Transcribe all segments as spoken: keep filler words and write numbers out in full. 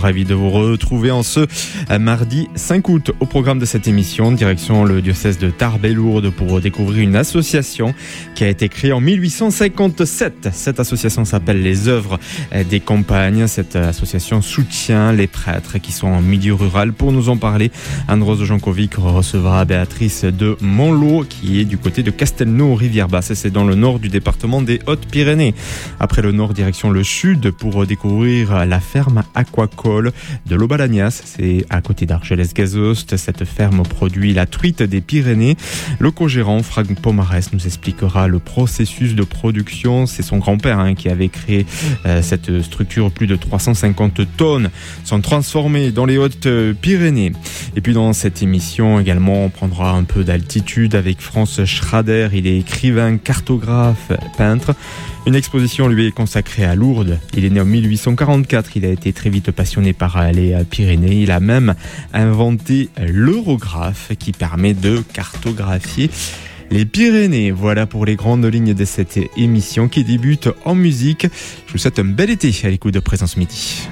ravis de vous retrouver en ce mardi cinq août. Au programme de cette émission, direction le diocèse de Tarbes-et-Lourdes pour découvrir une association qui a été créée en mille huit cent cinquante-sept. Cette association s'appelle les Œuvres des Campagnes. Cette association soutient les prêtres qui sont en milieu rural. Pour nous en parler, Anne-Rose Jankovic recevra Béatrice de Monlot qui est du côté de Castelnau-Rivière-Basse. C'est dans le nord du département des Hautes-Pyrénées. Après le nord, direction le sud pour découvrir la ferme aquacole de l'Aubalagnas. C'est à côté d'Argelès-Gazost. Cette ferme produit la truite des Pyrénées. Le co-gérant Franck Pomarès nous expliquera le processus de production. C'est son grand-père hein, qui avait créé euh, cette structure. Plus de trois cent cinquante tonnes sont transformées dans les Hautes-Pyrénées. Et puis dans cette émission également, on prendra un peu d'altitude avec France Schrader. Il est écrivain, cartographe, peintre. Une exposition lui est consacrée à Lourdes. Il est né en mille huit cent quarante-quatre. Il a été très vite passionné par les Pyrénées. Il a même inventé l'Eurographe qui permet de cartographier les Pyrénées. Voilà pour les grandes lignes de cette émission qui débute en musique. Je vous souhaite un bel été à l'écoute de Présence Midi.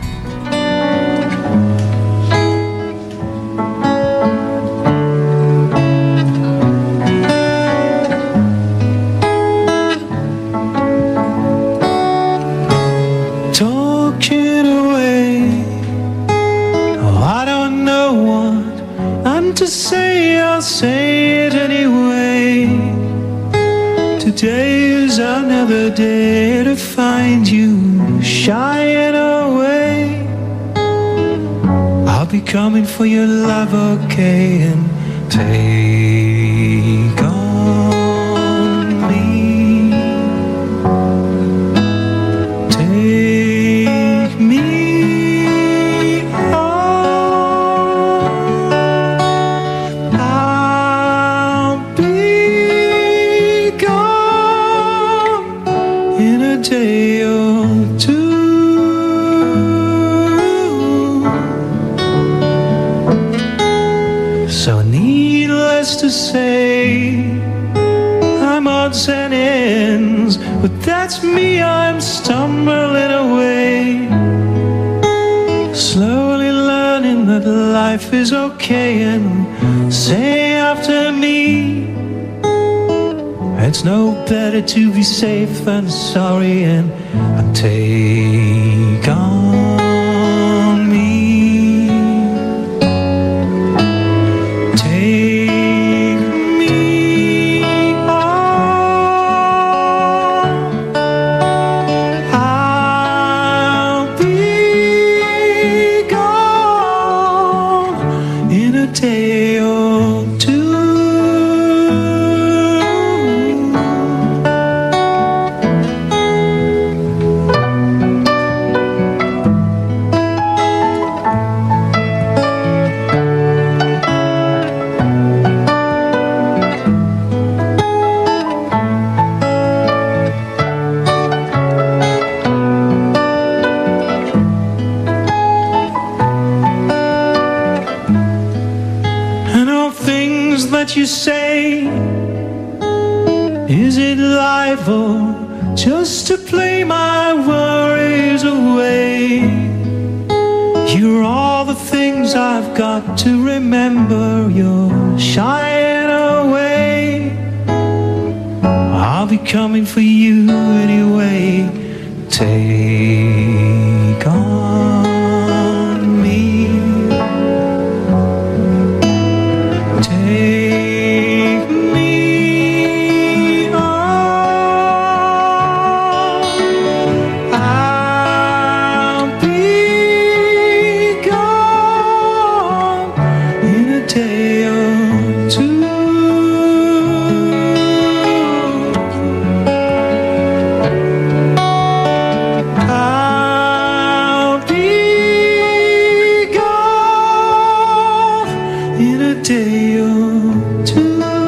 To say, I'll say it anyway. Today is another day to find you shying away. I'll be coming for your love, okay, and take on me. Take me. Day or two. So needless to say, I'm odds and ends, but that's me, I'm stumbling away, slowly learning that life is okay, and say after me, it's no better to be safe than sorry, and, and take on me. Take me on. I'll be gone in a day or two. That you say, is it life or just to play my worries away? You're all the things I've got to remember. You're shying away. I'll be coming for you anyway. Take on me. Take me on. I'll be gone in a day or two. I'll be gone in a day or two.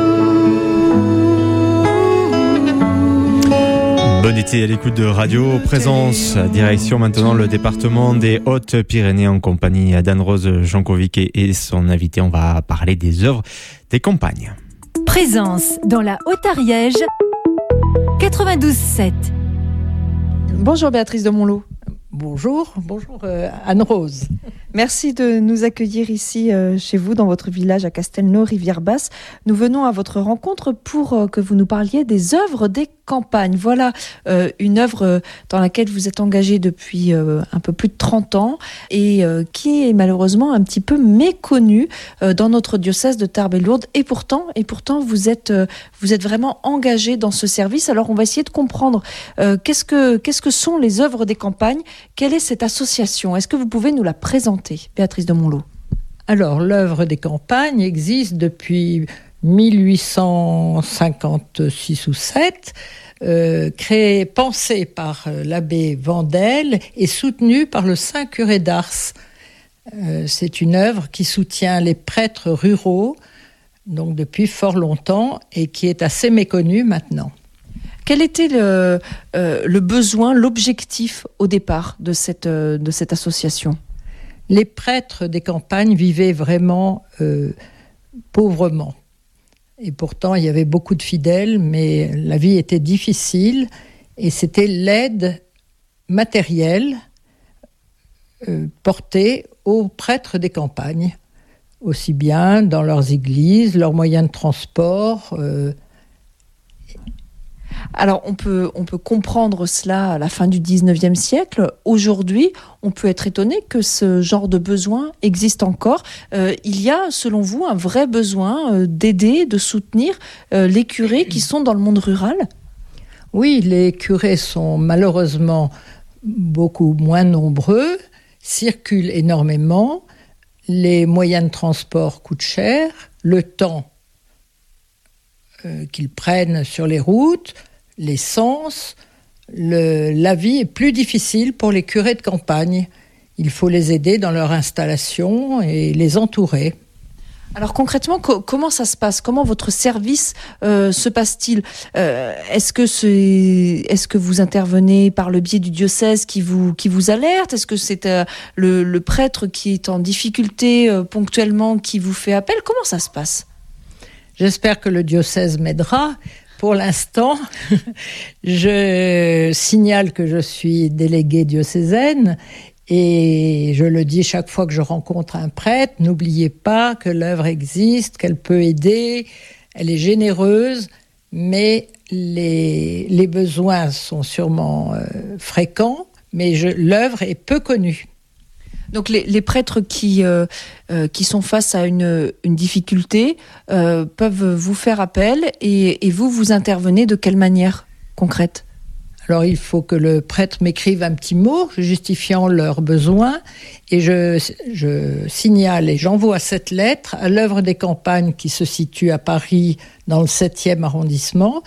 Bon été à l'écoute de Radio Présence. Direction maintenant le département des Hautes-Pyrénées en compagnie d'Anne-Rose Jankovic et son invité. On va parler des œuvres des campagnes. Présence dans la Haute-Ariège quatre-vingt-douze sept. Bonjour Béatrice de Monlot. Bonjour, bonjour euh, Anne-Rose. Merci de nous accueillir ici euh, chez vous dans votre village à Castelnau, Rivière-Basse. Nous venons à votre rencontre pour euh, que vous nous parliez des œuvres des campagnes. Voilà euh, une œuvre euh, dans laquelle vous êtes engagé depuis euh, un peu plus de trente ans et euh, qui est malheureusement un petit peu méconnue euh, dans notre diocèse de Tarbes et Lourdes. Et pourtant, et pourtant vous êtes, euh, vous êtes vraiment engagé dans ce service. Alors on va essayer de comprendre euh, qu'est-ce que, qu'est-ce que sont les œuvres des campagnes. Quelle est cette association ? Est-ce que vous pouvez nous la présenter, Béatrice de Monlot ? Alors, l'œuvre des campagnes existe depuis mille huit cent cinquante-six ou sept, euh, créée, pensée par l'abbé Vandel et soutenue par le Saint curé d'Ars. Euh, c'est une œuvre qui soutient les prêtres ruraux, donc depuis fort longtemps, et qui est assez méconnue maintenant. Quel était le, euh, le besoin, l'objectif au départ de cette, euh, de cette association ? Les prêtres des campagnes vivaient vraiment euh, pauvrement. Et pourtant, il y avait beaucoup de fidèles, mais la vie était difficile. Et c'était l'aide matérielle euh, portée aux prêtres des campagnes, aussi bien dans leurs églises, leurs moyens de transport. Euh, Alors, on peut, on peut comprendre cela à la fin du dix-neuvième siècle. Aujourd'hui, on peut être étonné que ce genre de besoin existe encore. Euh, il y a, selon vous, un vrai besoin euh, d'aider, de soutenir euh, les curés qui sont dans le monde rural ? Oui, les curés sont malheureusement beaucoup moins nombreux, circulent énormément, les moyens de transport coûtent cher, le temps euh, qu'ils prennent sur les routes, l'essence, le, la vie est plus difficile pour les curés de campagne. Il faut les aider dans leur installation et les entourer. Alors concrètement, co- comment ça se passe ? Comment votre service euh, se passe-t-il ? euh, Est-ce que c'est, est-ce que vous intervenez par le biais du diocèse qui vous qui vous alerte ? Est-ce que c'est euh, le, le prêtre qui est en difficulté euh, ponctuellement qui vous fait appel ? Comment ça se passe ? J'espère que le diocèse m'aidera. Pour l'instant, je signale que je suis déléguée diocésaine et je le dis chaque fois que je rencontre un prêtre, n'oubliez pas que l'œuvre existe, qu'elle peut aider, elle est généreuse, mais les, les besoins sont sûrement euh, fréquents, mais je, l'œuvre est peu connue. Donc les, les prêtres qui, euh, euh, qui sont face à une, une difficulté euh, peuvent vous faire appel et, et vous, vous intervenez de quelle manière concrète ? Alors il faut que le prêtre m'écrive un petit mot justifiant leurs besoins et je, je signale et j'envoie cette lettre à l'œuvre des campagnes qui se situe à Paris dans le septième arrondissement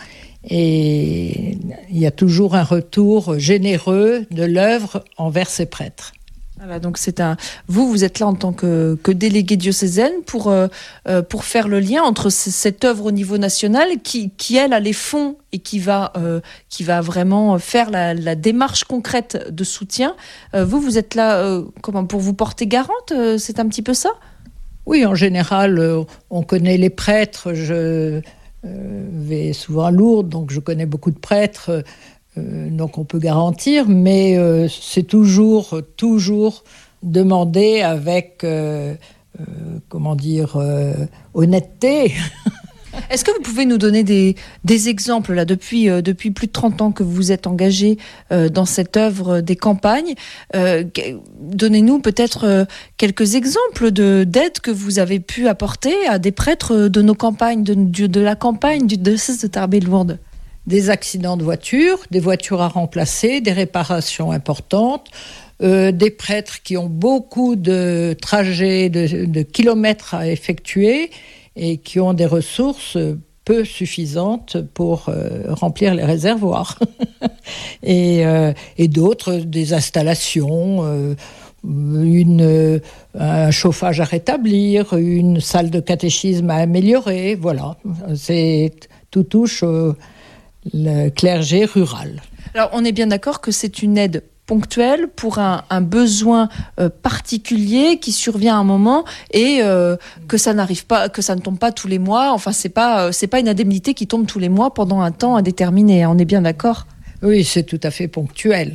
et il y a toujours un retour généreux de l'œuvre envers ces prêtres. Voilà, donc c'est un. Vous, vous êtes là en tant que, que délégué diocésaine pour euh, pour faire le lien entre c- cette œuvre au niveau national qui qui elle a les fonds et qui va euh, qui va vraiment faire la, la démarche concrète de soutien. Euh, vous, vous êtes là euh, comment pour vous porter garante, euh, c'est un petit peu ça ? Oui, en général, euh, on connaît les prêtres. Je euh, vais souvent à Lourdes, donc je connais beaucoup de prêtres. Euh, donc on peut garantir, mais euh, c'est toujours, toujours demandé avec, euh, euh, comment dire, euh, honnêteté. Est-ce que vous pouvez nous donner des, des exemples là depuis, euh, depuis plus de trente ans que vous êtes engagé euh, dans cette œuvre des campagnes euh, Donnez-nous peut-être euh, quelques exemples de, d'aide que vous avez pu apporter à des prêtres de nos campagnes, de, de, de la campagne du diocèse de Tarbes et Lourdes. Des accidents de voiture, des voitures à remplacer, des réparations importantes, euh, des prêtres qui ont beaucoup de trajets, de, de kilomètres à effectuer et qui ont des ressources peu suffisantes pour euh, remplir les réservoirs. et, euh, et d'autres, des installations, euh, une, euh, un chauffage à rétablir, une salle de catéchisme à améliorer. Voilà, c'est, tout touche au le clergé rural. Alors, on est bien d'accord que c'est une aide ponctuelle pour un, un besoin euh, particulier qui survient à un moment et euh, que ça n'arrive pas, que ça ne tombe pas tous les mois. Enfin, c'est pas, euh, c'est pas une indemnité qui tombe tous les mois pendant un temps indéterminé. On est bien d'accord ? Oui, c'est tout à fait ponctuel.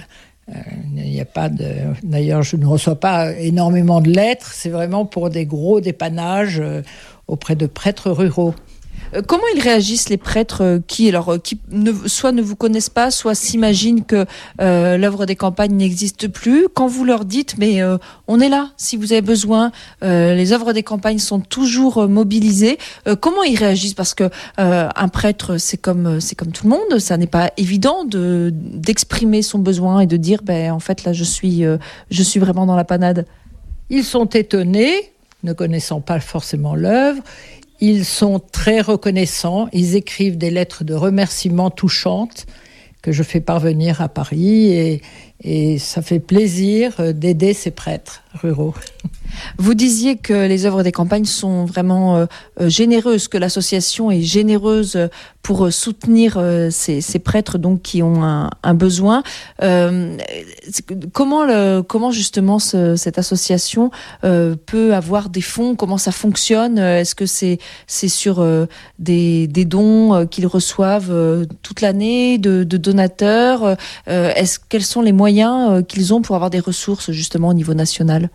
Euh, il n'y a pas de... D'ailleurs, je ne reçois pas énormément de lettres. C'est vraiment pour des gros dépannages euh, auprès de prêtres ruraux. Comment ils réagissent, les prêtres qui, alors, qui ne, soit ne vous connaissent pas, soit s'imaginent que euh, l'œuvre des campagnes n'existe plus? Quand vous leur dites, mais euh, on est là, si vous avez besoin, euh, les œuvres des campagnes sont toujours mobilisées, euh, comment ils réagissent? Parce que euh, un prêtre, c'est comme, c'est comme tout le monde, ça n'est pas évident de, d'exprimer son besoin et de dire, ben, en fait, là, je suis, euh, je suis vraiment dans la panade. Ils sont étonnés, ne connaissant pas forcément l'œuvre. Ils sont très reconnaissants, ils écrivent des lettres de remerciement touchantes que je fais parvenir à Paris et, et ça fait plaisir d'aider ces prêtres ruraux. Vous disiez que les œuvres des campagnes sont vraiment euh, généreuses, que l'association est généreuse pour soutenir euh, ces, ces prêtres donc qui ont un, un besoin. Euh, comment, le, comment justement ce, cette association euh, peut avoir des fonds? Comment ça fonctionne? Est-ce que c'est, c'est sur euh, des, des dons euh, qu'ils reçoivent euh, toute l'année de, de donateurs? euh, est-ce, Quels sont les moyens euh, qu'ils ont pour avoir des ressources justement au niveau national?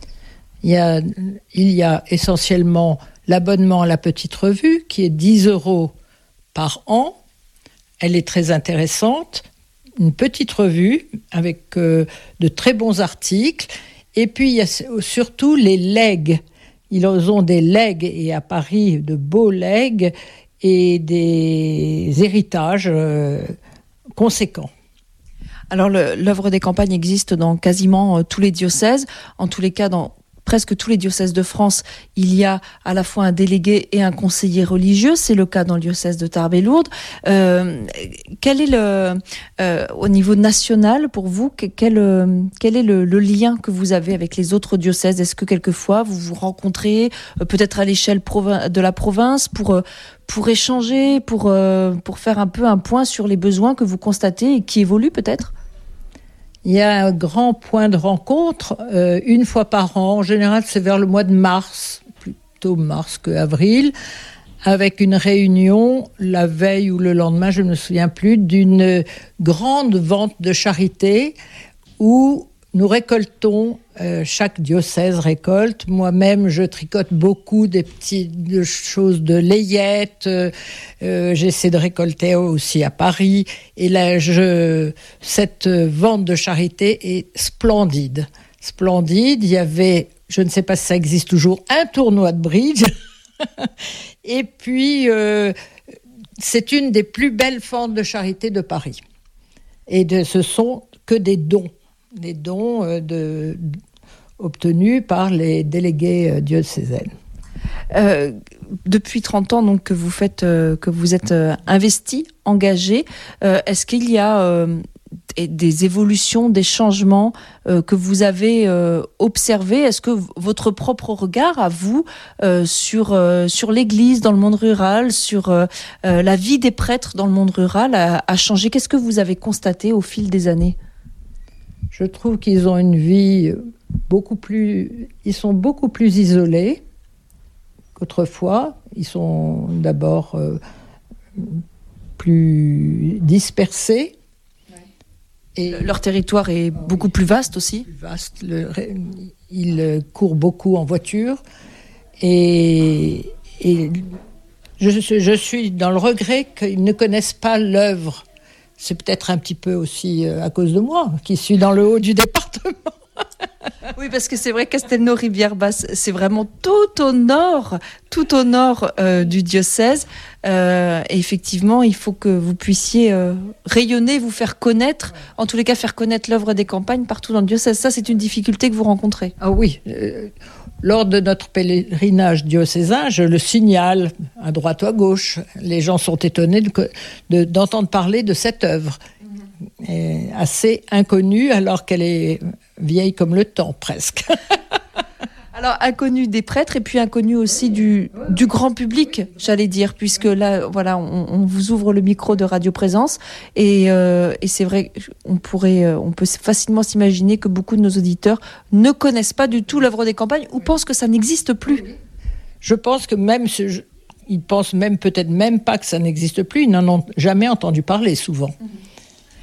Il y a, il y a essentiellement l'abonnement à la petite revue qui est dix euros par an. Elle est très intéressante. Une petite revue avec euh, de très bons articles. Et puis il y a surtout les legs. Ils ont des legs et à Paris de beaux legs et des héritages euh, conséquents. Alors le, l'œuvre des campagnes existe dans quasiment euh, tous les diocèses. En tous les cas, dans presque tous les diocèses de France, il y a à la fois un délégué et un conseiller religieux. C'est le cas dans le diocèse de Tarbes et Lourdes. Euh, quel est le, euh, au niveau national pour vous, quel, euh, quel est le, le lien que vous avez avec les autres diocèses? Est-ce que quelquefois vous vous rencontrez, euh, peut-être à l'échelle provi- de la province, pour euh, pour échanger, pour euh, pour faire un peu un point sur les besoins que vous constatez et qui évoluent peut-être? Il y a un grand point de rencontre, euh, une fois par an. En général, c'est vers le mois de mars, plutôt mars qu'avril, avec une réunion la veille ou le lendemain, je ne me souviens plus, d'une grande vente de charité où nous récoltons, euh, chaque diocèse récolte. Moi-même, je tricote beaucoup des petites de choses de layettes. Euh, euh, j'essaie de récolter aussi à Paris. Et là, je, cette vente de charité est splendide. Splendide. Il y avait, je ne sais pas si ça existe toujours, un tournoi de bridge. Et puis, euh, c'est une des plus belles ventes de charité de Paris. Et de, ce sont que des dons. Des dons euh, de, obtenus par les délégués euh, diocésaines. Euh, depuis trente ans donc, que vous, faites, euh, que vous êtes euh, investi, engagé, euh, est-ce qu'il y a euh, des évolutions, des changements euh, que vous avez euh, observés? Est-ce que v- votre propre regard à vous euh, sur, euh, sur l'Église dans le monde rural, sur euh, euh, la vie des prêtres dans le monde rural a, a changé? Qu'est-ce que vous avez constaté au fil des années? Je trouve qu'ils ont une vie beaucoup plus... Ils sont beaucoup plus isolés qu'autrefois. Ils sont d'abord euh, plus dispersés. Et leur territoire est beaucoup plus vaste aussi. Plus vaste. Le, ils courent beaucoup en voiture. Et, et je, je suis dans le regret qu'ils ne connaissent pas l'œuvre. C'est peut-être un petit peu aussi à cause de moi, qui suis dans le haut du département. Oui, parce que c'est vrai, Castelnau-Rivière-Basse, c'est vraiment tout au nord, tout au nord euh, du diocèse. Euh, et effectivement, il faut que vous puissiez euh, rayonner, vous faire connaître, en tous les cas faire connaître l'œuvre des campagnes partout dans le diocèse. Ça, c'est une difficulté que vous rencontrez. Ah oui, euh, lors de notre pèlerinage diocésain, je le signale à droite ou à gauche. Les gens sont étonnés de, de, d'entendre parler de cette œuvre. Et assez inconnue alors qu'elle est vieille comme le temps presque. Alors inconnue des prêtres et puis inconnue aussi du, du grand public, j'allais dire, puisque là, voilà, on, on vous ouvre le micro de Radio Présence et, euh, et c'est vrai, on pourrait, on peut facilement s'imaginer que beaucoup de nos auditeurs ne connaissent pas du tout l'œuvre des campagnes ou pensent que ça n'existe plus. Je pense que même, ce, ils pensent même peut-être même pas que ça n'existe plus. Ils n'en ont jamais entendu parler souvent.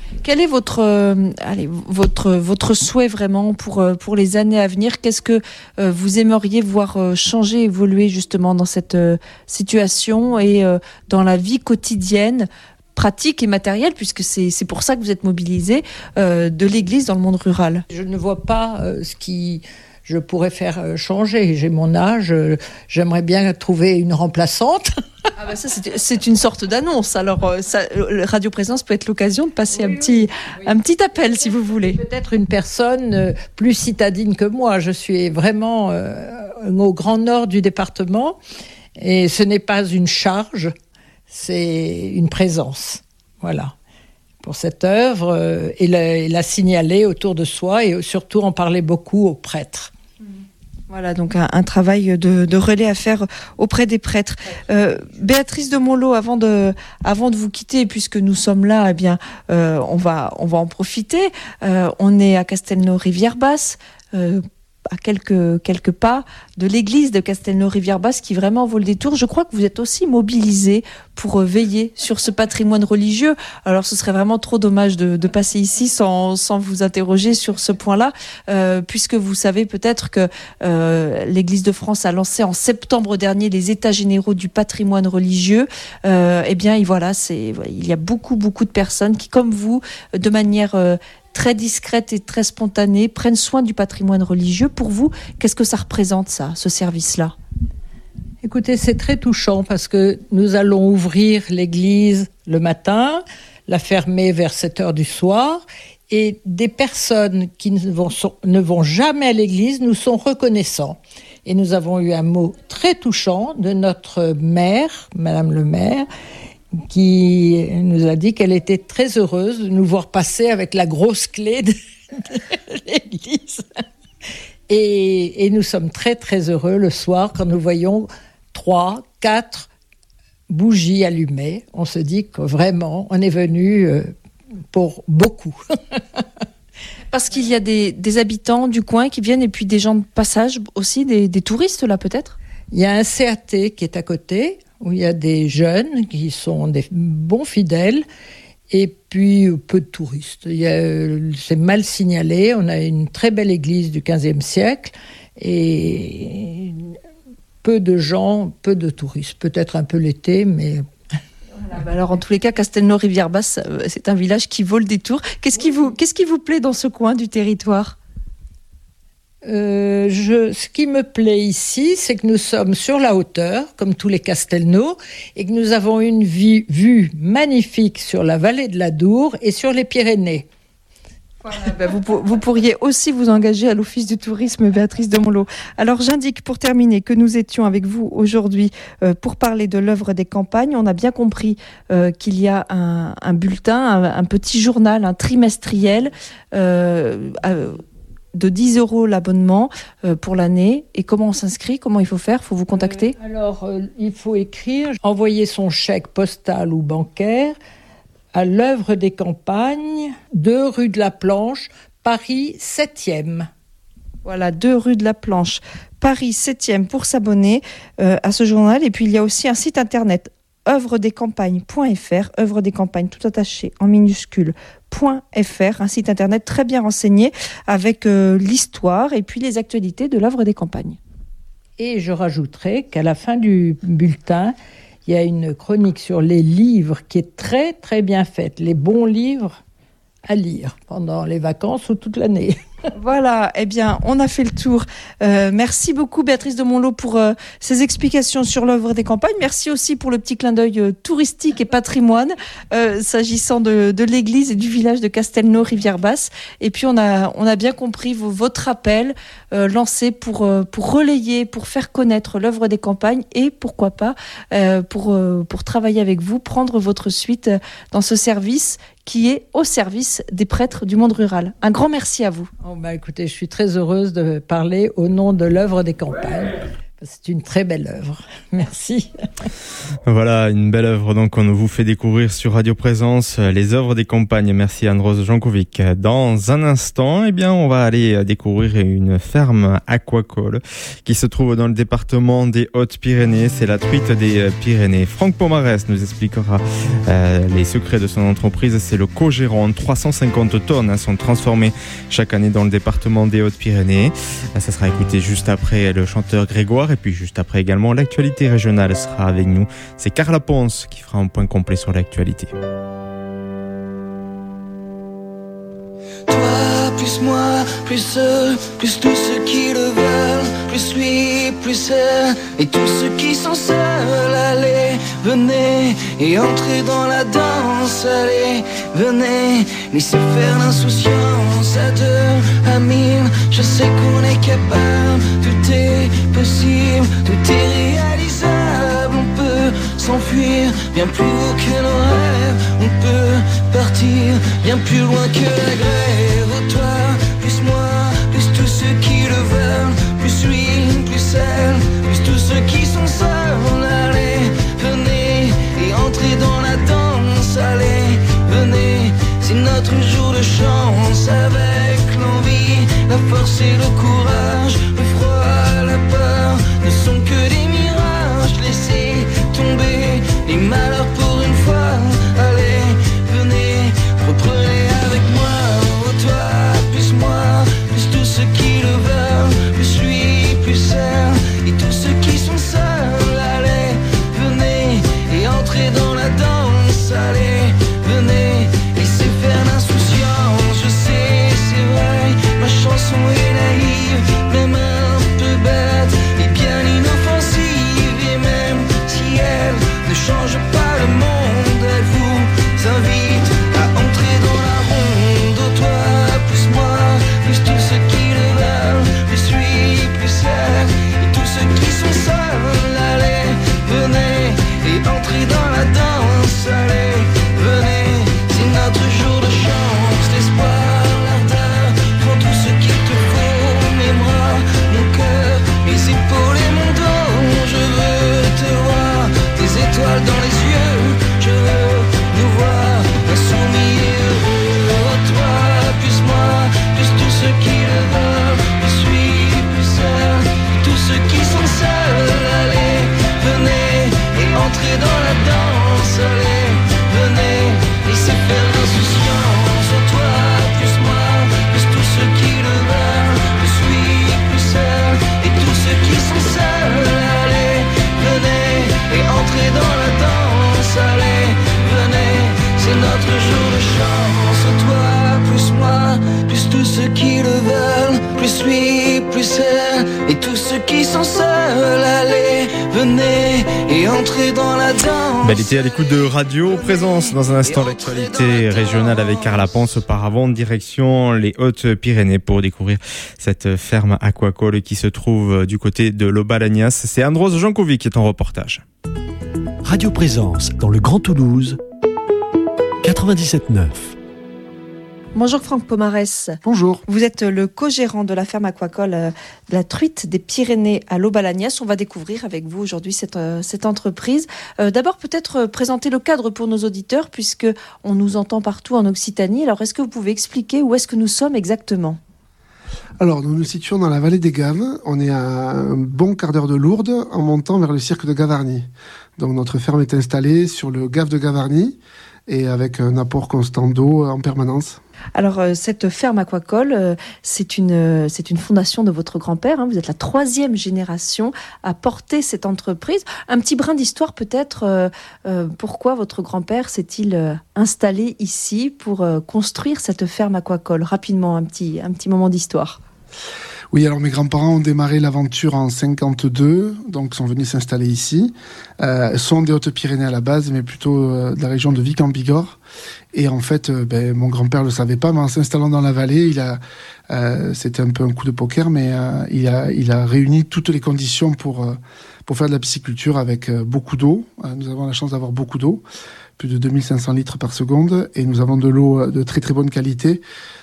Quel est votre, euh, allez, votre, votre souhait vraiment pour, euh, pour les années à venir? Qu'est-ce que euh, vous aimeriez voir euh, changer, évoluer justement dans cette euh, situation et euh, dans la vie quotidienne, pratique et matérielle, puisque c'est, c'est pour ça que vous êtes mobilisés, euh, de l'Église dans le monde rural? Je ne vois pas euh, ce qui... je pourrais faire changer. J'ai mon âge, euh, j'aimerais bien trouver une remplaçante. Ah bah ça, c'est, c'est une sorte d'annonce. Alors, ça, Radio Présence peut être l'occasion de passer oui, un, petit, oui. un petit appel, si vous voulez. Peut-être une personne euh, plus citadine que moi. Je suis vraiment euh, au grand nord du département et ce n'est pas une charge, c'est une présence. Voilà. Pour cette œuvre euh, et, la, et la signaler autour de soi et surtout en parler beaucoup aux prêtres. Voilà, donc un, un travail de, de relais à faire auprès des prêtres. Euh, Béatrice de Monlot, avant de, avant de vous quitter, puisque nous sommes là, eh bien, euh, on va, on va en profiter. Euh, on est à Castelnau-Rivière-Basse, euh, à quelques, quelques pas de l'église de Castelnau-Rivière-Basse qui vraiment vaut le détour. Je crois que vous êtes aussi mobilisés pour veiller sur ce patrimoine religieux. Alors ce serait vraiment trop dommage de, de passer ici sans, sans vous interroger sur ce point-là, euh, puisque vous savez peut-être que euh, l'Église de France a lancé en septembre dernier les États généraux du patrimoine religieux. Euh, eh bien, et voilà, c'est, il y a beaucoup, beaucoup de personnes qui, comme vous, de manière euh, très discrète et très spontanée, prennent soin du patrimoine religieux. Pour vous, qu'est-ce que ça représente, ça, ce service-là ? Écoutez, c'est très touchant parce que nous allons ouvrir l'église le matin, la fermer vers sept heures du soir, et des personnes qui ne vont, ne vont jamais à l'église nous sont reconnaissants. Et nous avons eu un mot très touchant de notre maire, Madame le maire, qui nous a dit qu'elle était très heureuse de nous voir passer avec la grosse clé de, de l'église. Et, et nous sommes très très heureux le soir quand nous voyons trois, quatre bougies allumées. On se dit que vraiment, on est venu pour beaucoup. Parce qu'il y a des, des habitants du coin qui viennent et puis des gens de passage aussi, des, des touristes là peut-être ? Il y a un C A T qui est à côté, où il y a des jeunes qui sont des bons fidèles et puis peu de touristes. Il y a, c'est mal signalé, on a une très belle église du quinzième siècle et peu de gens, peu de touristes. Peut-être un peu l'été, mais... Voilà, bah alors en tous les cas, Castelnau-Rivière-Basse, c'est un village qui vaut le détour. Qu'est-ce qui vous, qu'est-ce qui vous plaît dans ce coin du territoire ? Euh, je, ce qui me plaît ici, c'est que nous sommes sur la hauteur, comme tous les Castelnau, et que nous avons une vue, vue magnifique sur la vallée de l'Adour et sur les Pyrénées. Voilà, ben vous, vous pourriez aussi vous engager à l'Office du tourisme, Béatrice de Monlot. Alors j'indique pour terminer que nous étions avec vous aujourd'hui euh, pour parler de l'œuvre des campagnes. On a bien compris euh, qu'il y a un, un bulletin, un, un petit journal, un trimestriel euh, euh, de dix euros l'abonnement euh, pour l'année. Et comment on s'inscrit ? Comment il faut faire ? Il faut vous contacter ? euh, Alors, euh, il faut écrire, envoyer son chèque postal ou bancaire à l'œuvre des campagnes, deux rue de la Planche, Paris septième. Voilà, deux rue de la Planche, Paris septième pour s'abonner euh, à ce journal. Et puis, il y a aussi un site internet, œuvre des campagnes point f r, œuvre des campagnes tout attaché en minuscule, .fr, un site internet très bien renseigné avec euh, l'histoire et puis les actualités de l'œuvre des campagnes. Et je rajouterai qu'à la fin du bulletin, il y a une chronique sur les livres qui est très très bien faite, les bons livres à lire pendant les vacances ou toute l'année. Voilà, eh bien, on a fait le tour. Euh, merci beaucoup Béatrice de Monlot pour euh, ces explications sur l'œuvre des campagnes. Merci aussi pour le petit clin d'œil euh, touristique et patrimoine euh, s'agissant de, de l'église et du village de Castelnau-Rivière-Basse. Et puis on a, on a bien compris vos, votre appel euh, lancé pour, euh, pour relayer, pour faire connaître l'œuvre des campagnes et pourquoi pas euh, pour, euh, pour travailler avec vous, prendre votre suite dans ce service qui est au service des prêtres du monde rural. Un grand merci à vous. Oh bah écoutez, je suis très heureuse de parler au nom de l'œuvre des campagnes, C'est une très belle œuvre. Merci. Voilà, une belle œuvre donc qu'on vous fait découvrir sur Radio Présence, les œuvres des campagnes. Merci Anne-Rose Jankovic. Dans un instant, eh bien, on va aller découvrir une ferme aquacole qui se trouve dans le département des Hautes-Pyrénées. C'est la truite des Pyrénées. Franck Pomarès nous expliquera euh, les secrets de son entreprise. C'est le co-gérant. trois cent cinquante tonnes hein, sont transformées chaque année dans le département des Hautes-Pyrénées. Ça sera écouté juste après le chanteur Grégoire. Et puis juste après également, l'actualité régionale sera avec nous. C'est Carla Ponce qui fera un point complet sur l'actualité. Toi, plus moi, plus eux, plus tous ceux qui le veulent, plus lui, plus elle, et tous ceux qui sont seuls, allez, venez, et entrez dans la danse, allez, venez, laissez faire l'insouciance à deux, à mille, je sais qu'on est capable, tout est possible, tout est réalisable, on peut s'enfuir bien plus haut que nos rêves, on peut partir bien plus loin que la grève. Oh, toi, plus moi, plus tous ceux qui le veulent, plus lui, plus elle, plus tous ceux qui sont seuls, allez, venez, et entrez dans la danse, allez, venez, c'est notre jour de chance, avec l'envie, la force et le courage, le froid, la peur, ne sont que des mirages, laissez tomber les malheurs pour une fois, allez, venez, reprenez avec moi, oh, toi, plus moi, plus tous ceux qui le veulent, plus lui, plus elle, et tous ceux qui sont seuls, allez, venez, et entrez dans la danse, allez, venez, laissez faire l'insouciance, je sais, c'est vrai, ma chanson est naïve, même un peu bête, et bien inoffensive, et même si elle ne change pas le monde, elle vous invite à entrer dans la ronde, oh, toi, plus moi, plus tous ceux qui le veulent, plus lui, plus elle, et tous ceux qui sont seuls, allez, venez, et entrez dans la danse, allez, venez, c'est notre jour de chance, l'espoir, l'ardeur, prends tout ce qu'il te faut, mes bras, mon cœur, mes épaules et mon dos, je veux te voir, tes étoiles dans les yeux, je veux nous voir, insoumis et heureux, oh, toi, plus moi, plus tous ceux qui le veulent, plus lui, plus elle, tous ceux qui sont seuls, allez, venez, et entrez dans la danse, allez, venez, laissez faire l'insouciance, oh, toi, plus moi, plus tous ceux qui le veulent, plus lui, plus elle, et tous ceux qui sont seuls, allez, venez, et entrez dans la danse, allez, venez, c'est notre jour de chance, oh, toi, plus moi, plus tous ceux qui le veulent, plus lui, plus elle, et tous ceux qui sont seuls, allez, venez, et entrez dans la danse. Belle été à l'écoute de Radio Présence. Dans un instant, l'actualité régionale avec Carla Ponce. Auparavant, direction les Hautes-Pyrénées pour découvrir cette ferme aquacole qui se trouve du côté de l'Aubalagnas. C'est Anne-Rose Jankovic qui est en reportage. Radio Présence dans le Grand Toulouse, quatre-vingt-dix-sept neuf. Bonjour Franck Pomarès. Bonjour. Vous êtes le co-gérant de la ferme aquacole euh, de la truite des Pyrénées à l'Aubalagnas. On va découvrir avec vous aujourd'hui cette, euh, cette entreprise. Euh, d'abord peut-être euh, présenter le cadre pour nos auditeurs puisque on nous entend partout en Occitanie. Alors est-ce que vous pouvez expliquer où est-ce que nous sommes exactement ? Alors, nous nous situons dans la vallée des Gaves. On est à un bon quart d'heure de Lourdes en montant vers le cirque de Gavarnie. Donc notre ferme est installée sur le Gave de Gavarnie et avec un apport constant d'eau en permanence. Alors, euh, cette ferme aquacole, euh, c'est une, euh, c'est une fondation de votre grand-père. Hein. Vous êtes la troisième génération à porter cette entreprise. Un petit brin d'histoire peut-être. Euh, euh, pourquoi votre grand-père s'est-il euh, installé ici pour euh, construire cette ferme aquacole ? Rapidement, un petit, un petit moment d'histoire. Oui, alors mes grands-parents ont démarré l'aventure en cinquante-deux, donc sont venus s'installer ici. Euh, sont des Hautes-Pyrénées à la base, mais plutôt euh, de la région de Vic en Bigorre. Et en fait, euh, ben, mon grand-père le savait pas, mais en s'installant dans la vallée, il a, euh, c'était un peu un coup de poker, mais euh, il a, il a réuni toutes les conditions pour euh, pour faire de la pisciculture avec euh, beaucoup d'eau. Euh, nous avons la chance d'avoir beaucoup d'eau, plus de deux mille cinq cents litres par seconde, et nous avons de l'eau de très très bonne qualité,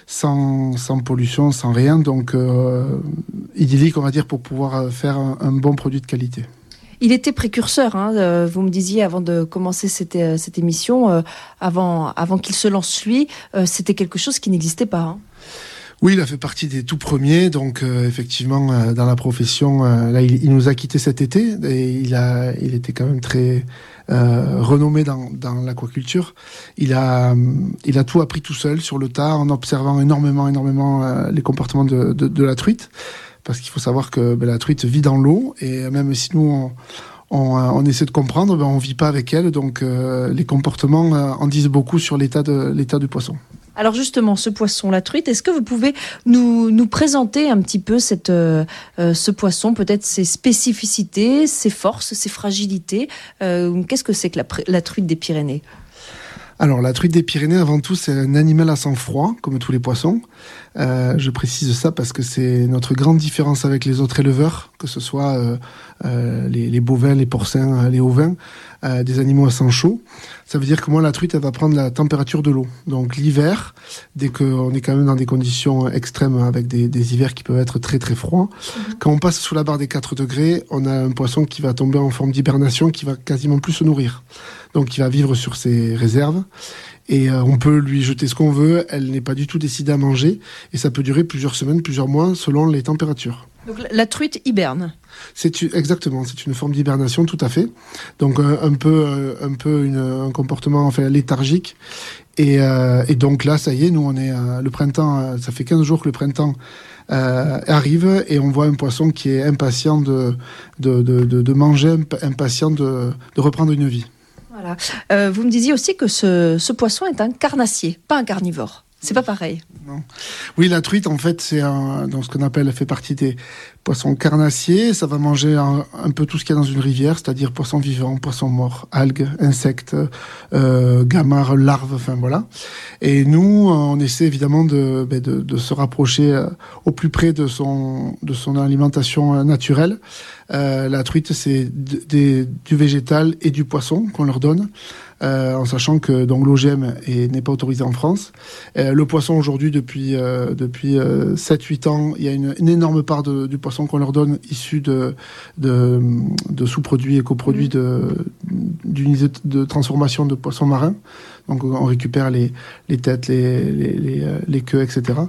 sans, sans pollution, sans rien, donc euh, idyllique on va dire pour pouvoir faire un, un bon produit de qualité. Il était précurseur, hein, euh, vous me disiez avant de commencer cette, euh, cette émission, euh, avant, avant qu'il se lance lui, euh, c'était quelque chose qui n'existait pas. Hein. Oui, il a fait partie des tout premiers, donc euh, effectivement euh, dans la profession, euh, là il, il nous a quittés cet été et il a, il était quand même très euh, renommé dans, dans l'aquaculture. Il a, il a tout appris tout seul sur le tas en observant énormément, énormément euh, les comportements de, de, de la truite, parce qu'il faut savoir que ben, la truite vit dans l'eau et même si nous on, on, on essaie de comprendre, ben, on vit pas avec elle, donc euh, les comportements euh, en disent beaucoup sur l'état de l'état du poisson. Alors justement, ce poisson, la truite, est-ce que vous pouvez nous, nous présenter un petit peu cette, euh, ce poisson, peut-être ses spécificités, ses forces, ses fragilités euh, Qu'est-ce que c'est que la, la truite des Pyrénées ? Alors, la truite des Pyrénées, avant tout, c'est un animal à sang froid, comme tous les poissons. Euh, je précise ça parce que c'est notre grande différence avec les autres éleveurs, que ce soit euh, euh, les, les bovins, les porcins, les ovins, euh, des animaux à sang chaud. Ça veut dire que moi, la truite, elle va prendre la température de l'eau. Donc, l'hiver, dès qu'on est quand même dans des conditions extrêmes, avec des, des hivers qui peuvent être très très froids, mmh. quand on passe sous la barre des quatre degrés, on a un poisson qui va tomber en forme d'hibernation, qui va quasiment plus se nourrir. Donc, il va vivre sur ses réserves. Et euh, on peut lui jeter ce qu'on veut, elle n'est pas du tout décidée à manger, et ça peut durer plusieurs semaines, plusieurs mois, selon les températures. Donc la truite hiberne. C'est exactement, c'est une forme d'hibernation, tout à fait. Donc un, un peu, un peu une, un comportement enfin léthargique. Et, euh, et donc là, ça y est, nous on est euh, le printemps. Ça fait quinze jours que le printemps euh, arrive, et on voit un poisson qui est impatient de de de, de, de manger, impatient de, de reprendre une vie. Voilà. Euh, vous me disiez aussi que ce, ce poisson est un carnassier, pas un carnivore. C'est pas pareil. Non. Oui, la truite, en fait, c'est un, dans ce qu'on appelle, elle fait partie des poissons carnassiers. Ça va manger un, un peu tout ce qu'il y a dans une rivière, c'est-à-dire poissons vivants, poissons morts, algues, insectes, euh, gamarres, larves, enfin voilà. Et nous, on essaie évidemment de, de, de se rapprocher au plus près de son, de son alimentation naturelle. Euh, la truite, c'est d- d- du végétal et du poisson qu'on leur donne. Euh, en sachant que donc l'O G M est, n'est pas autorisé en France. Euh, le poisson aujourd'hui, depuis euh, depuis euh, sept huit ans, il y a une, une énorme part de, du poisson qu'on leur donne issu de de, de sous-produits et coproduits de d'unités de transformation de poissons marins. Donc on récupère les les têtes, les les les, les queues, et cetera.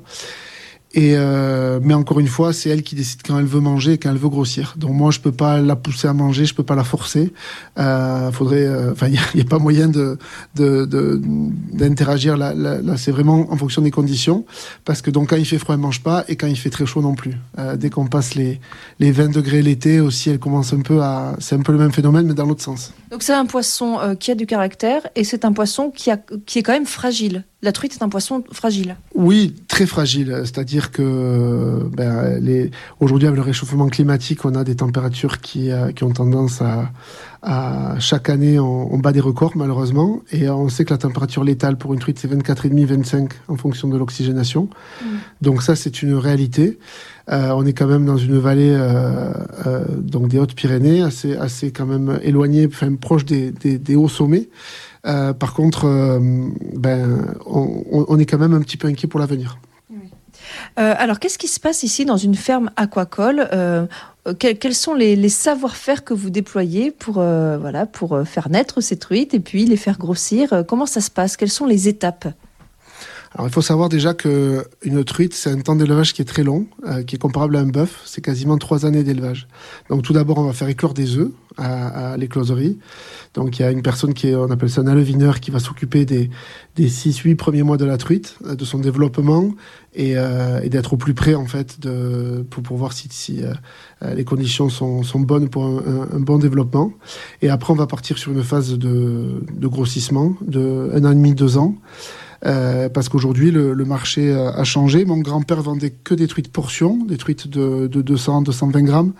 Et euh, mais encore une fois, c'est elle qui décide quand elle veut manger et quand elle veut grossir. Donc moi, je peux pas la pousser à manger, je peux pas la forcer. Euh, faudrait, enfin, euh, il y, y a pas moyen de, de, de d'interagir. Là, là, là, c'est vraiment en fonction des conditions, parce que donc quand il fait froid, elle mange pas, et quand il fait très chaud non plus. Euh, dès qu'on passe les les vingt degrés l'été aussi, elle commence un peu à, c'est un peu le même phénomène, mais dans l'autre sens. Donc c'est un poisson euh, qui a du caractère, et c'est un poisson qui a qui est quand même fragile. La truite est un poisson fragile. Oui, très fragile. C'est-à-dire que ben, les... aujourd'hui, avec le réchauffement climatique, on a des températures qui, euh, qui ont tendance à, à... Chaque année, on, on bat des records, malheureusement. Et on sait que la température létale pour une truite, c'est vingt-quatre virgule cinq, vingt-cinq en fonction de l'oxygénation. Mmh. Donc ça, c'est une réalité. Euh, on est quand même dans une vallée euh, euh, donc des Hautes-Pyrénées, assez, assez quand même éloignée, enfin proche des, des, des hauts sommets. Euh, par contre, euh, ben, on, on est quand même un petit peu inquiet pour l'avenir. Oui. Euh, alors, qu'est-ce qui se passe ici dans une ferme aquacole ? euh, quels, quels sont les, les savoir-faire que vous déployez pour, euh, voilà, pour faire naître ces truites et puis les faire grossir ? Comment ça se passe ? Quelles sont les étapes ? Alors, il faut savoir déjà qu'une truite, c'est un temps d'élevage qui est très long, euh, qui est comparable à un bœuf. C'est quasiment trois années d'élevage. Donc, tout d'abord, on va faire éclore des œufs à, à l'écloserie. Donc, il y a une personne qui est, on appelle ça un alevineur, qui va s'occuper des, des six huit premiers mois de la truite, de son développement, et, euh, et d'être au plus près, en fait, de, pour, pour voir si, si euh, les conditions sont, sont bonnes pour un, un, un bon développement. Et après, on va partir sur une phase de, de grossissement de un an et demi, deux ans. Euh, parce qu'aujourd'hui le, le marché a changé. Mon grand-père vendait que des truites portions, des truites de, de deux cents, deux cent vingt grammes.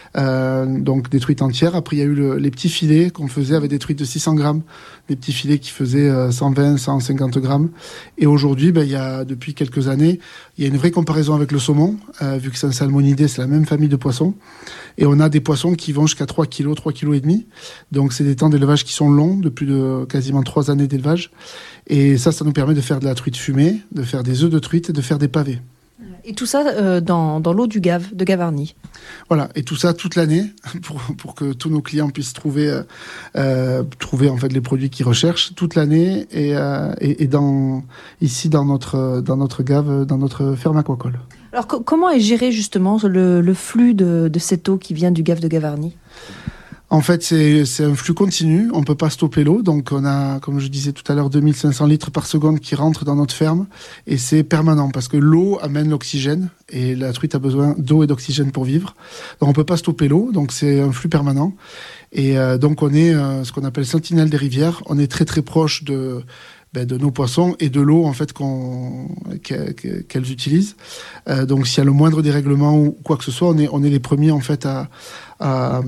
euh, donc des truites entières. Après, il y a eu le, les petits filets qu'on faisait avec des truites de six cents grammes, des petits filets qui faisaient euh, cent vingt, cent cinquante grammes. Et aujourd'hui, ben, il y a, depuis quelques années, il y a une vraie comparaison avec le saumon, euh, vu que c'est un salmonidé, c'est la même famille de poissons. Et on a des poissons qui vont jusqu'à trois kilos, trois kilos et demi. Donc, c'est des temps d'élevage qui sont longs, de plus de quasiment trois années d'élevage. Et ça, ça nous permet de faire de la truite fumée, de faire des œufs de truite et de faire des pavés. Et tout ça euh, dans, dans l'eau du Gave, de Gavarnie. Voilà, et tout ça toute l'année pour, pour que tous nos clients puissent trouver, euh, trouver en fait les produits qu'ils recherchent toute l'année et, euh, et, et dans, ici dans notre, dans notre Gave, dans notre ferme aquacole. Alors co- comment est géré justement le, le flux de, de cette eau qui vient du Gave de Gavarnie ? En fait, c'est, c'est un flux continu. On peut pas stopper l'eau. Donc, on a, comme je disais tout à l'heure, deux mille cinq cents litres par seconde qui rentrent dans notre ferme. Et c'est permanent parce que l'eau amène l'oxygène et la truite a besoin d'eau et d'oxygène pour vivre. Donc, on peut pas stopper l'eau. Donc, c'est un flux permanent. Et euh, donc, on est euh, ce qu'on appelle sentinelle des rivières. On est très, très proche de, ben, de nos poissons et de l'eau, en fait, qu'on, qu'elles utilisent. Euh, donc, s'il y a le moindre dérèglement ou quoi que ce soit, on est, on est les premiers, en fait, à, À,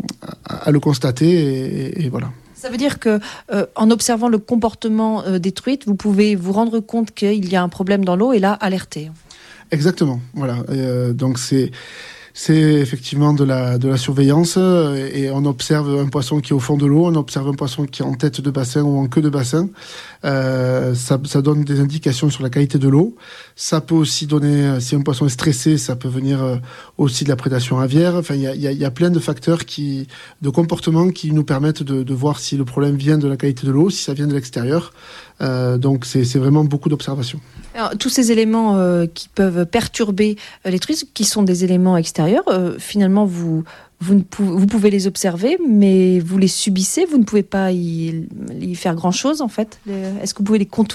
à le constater et, et voilà. Ça veut dire que euh, en observant le comportement euh, des truites, vous pouvez vous rendre compte qu'il y a un problème dans l'eau et là alerter. Exactement, voilà. Euh, donc c'est c'est effectivement de la de la surveillance et, et on observe un poisson qui est au fond de l'eau, on observe un poisson qui est en tête de bassin ou en queue de bassin. Euh, ça, ça donne des indications sur la qualité de l'eau. Ça peut aussi donner, si un poisson est stressé, ça peut venir euh, aussi de la prédation aviaire. Enfin, il y a, y, a, y a plein de facteurs qui, de comportements qui nous permettent de, de voir si le problème vient de la qualité de l'eau, si ça vient de l'extérieur. Euh, donc, c'est, c'est vraiment beaucoup d'observations. Alors, tous ces éléments euh, qui peuvent perturber euh, les truites, qui sont des éléments extérieurs, euh, finalement, vous... Vous, ne pouvez, vous pouvez les observer, mais vous les subissez, vous ne pouvez pas y, y faire grand-chose, en fait. Est-ce que vous pouvez les contourner ?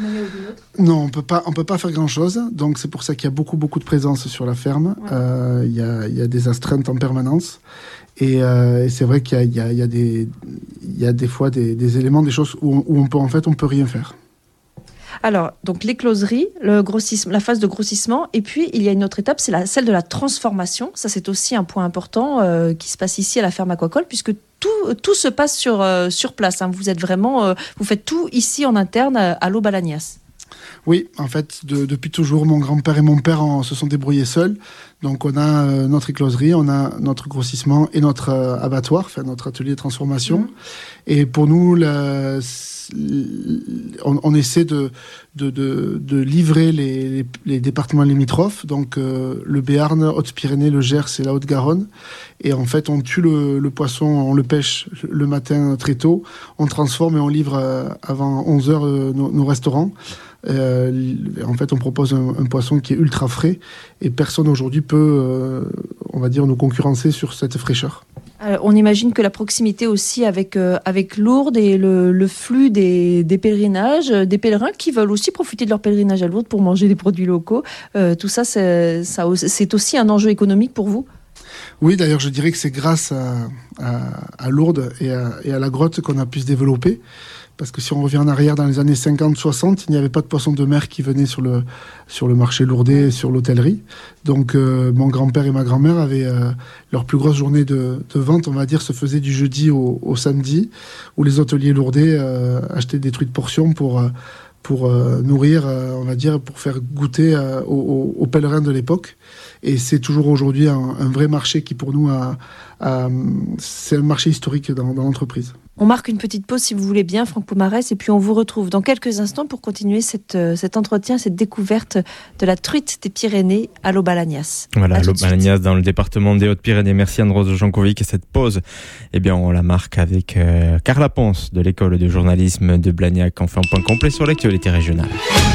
Non, on peut pas, on peut pas faire grand-chose. Donc, c'est pour ça qu'il y a beaucoup, beaucoup de présence sur la ferme. Ouais. Euh, il y a, il y a des astreintes en permanence. Et, euh, et c'est vrai qu'il y a, il y a, il y a des, il y a des fois des, des éléments, des choses où on, où on peut, en fait, on peut rien faire. Alors, donc l'écloserie, le grossissement, la phase de grossissement, et puis il y a une autre étape, c'est la, celle de la transformation. Ça, c'est aussi un point important euh, qui se passe ici à la ferme aquacole, puisque tout, tout se passe sur, euh, sur place. Hein. Vous êtes vraiment, euh, vous faites tout ici en interne euh, à l'eau Balagnas. Oui, en fait, de, depuis toujours, mon grand-père et mon père en, se sont débrouillés seuls. Donc, on a euh, notre écloserie, on a notre grossissement et notre euh, abattoir, enfin notre atelier de transformation. Mmh. Et pour nous, la, on, on essaie de, de, de, de livrer les, les, les départements limitrophes, donc euh, le Béarn, Haute-Pyrénées, le Gers et la Haute-Garonne. Et en fait, on tue le, le poisson, on le pêche le matin très tôt, on transforme et on livre euh, avant onze heures euh, nos, nos restaurants. Euh, en fait, on propose un, un poisson qui est ultra frais et personne aujourd'hui peut, euh, on va dire, nous concurrencer sur cette fraîcheur. Alors, on imagine que la proximité aussi avec, euh, avec Lourdes et le, le flux des, des pèlerinages, des pèlerins qui veulent aussi profiter de leur pèlerinage à Lourdes pour manger des produits locaux, euh, tout ça, c'est, ça, c'est aussi un enjeu économique pour vous ? Oui, d'ailleurs, je dirais que c'est grâce à, à, à Lourdes et à, et à la grotte qu'on a pu se développer. Parce que si on revient en arrière dans les années cinquante soixante, il n'y avait pas de poissons de mer qui venaient sur le, sur le marché lourdais, sur l'hôtellerie. Donc euh, mon grand-père et ma grand-mère avaient euh, leur plus grosse journée de, de vente, on va dire, se faisait du jeudi au, au samedi, où les hôteliers lourdais euh, achetaient des truites portions pour, euh, pour euh, nourrir, euh, on va dire, pour faire goûter euh, aux, aux pèlerins de l'époque. Et c'est toujours aujourd'hui un, un vrai marché qui, pour nous, a, a, c'est un marché historique dans, dans l'entreprise. On marque une petite pause si vous voulez bien, Franck Pomarès, et puis on vous retrouve dans quelques instants pour continuer cette, euh, cet entretien, cette découverte de la truite des Pyrénées à l'eau Balagnas. Voilà, à l'eau Balagnas dans le département des Hautes-Pyrénées. Merci Anne-Rose Jankovic. Et cette pause, eh bien, on la marque avec euh, Carla Ponce de l'école de journalisme de Blagnac. On fait un point complet sur l'actualité régionale.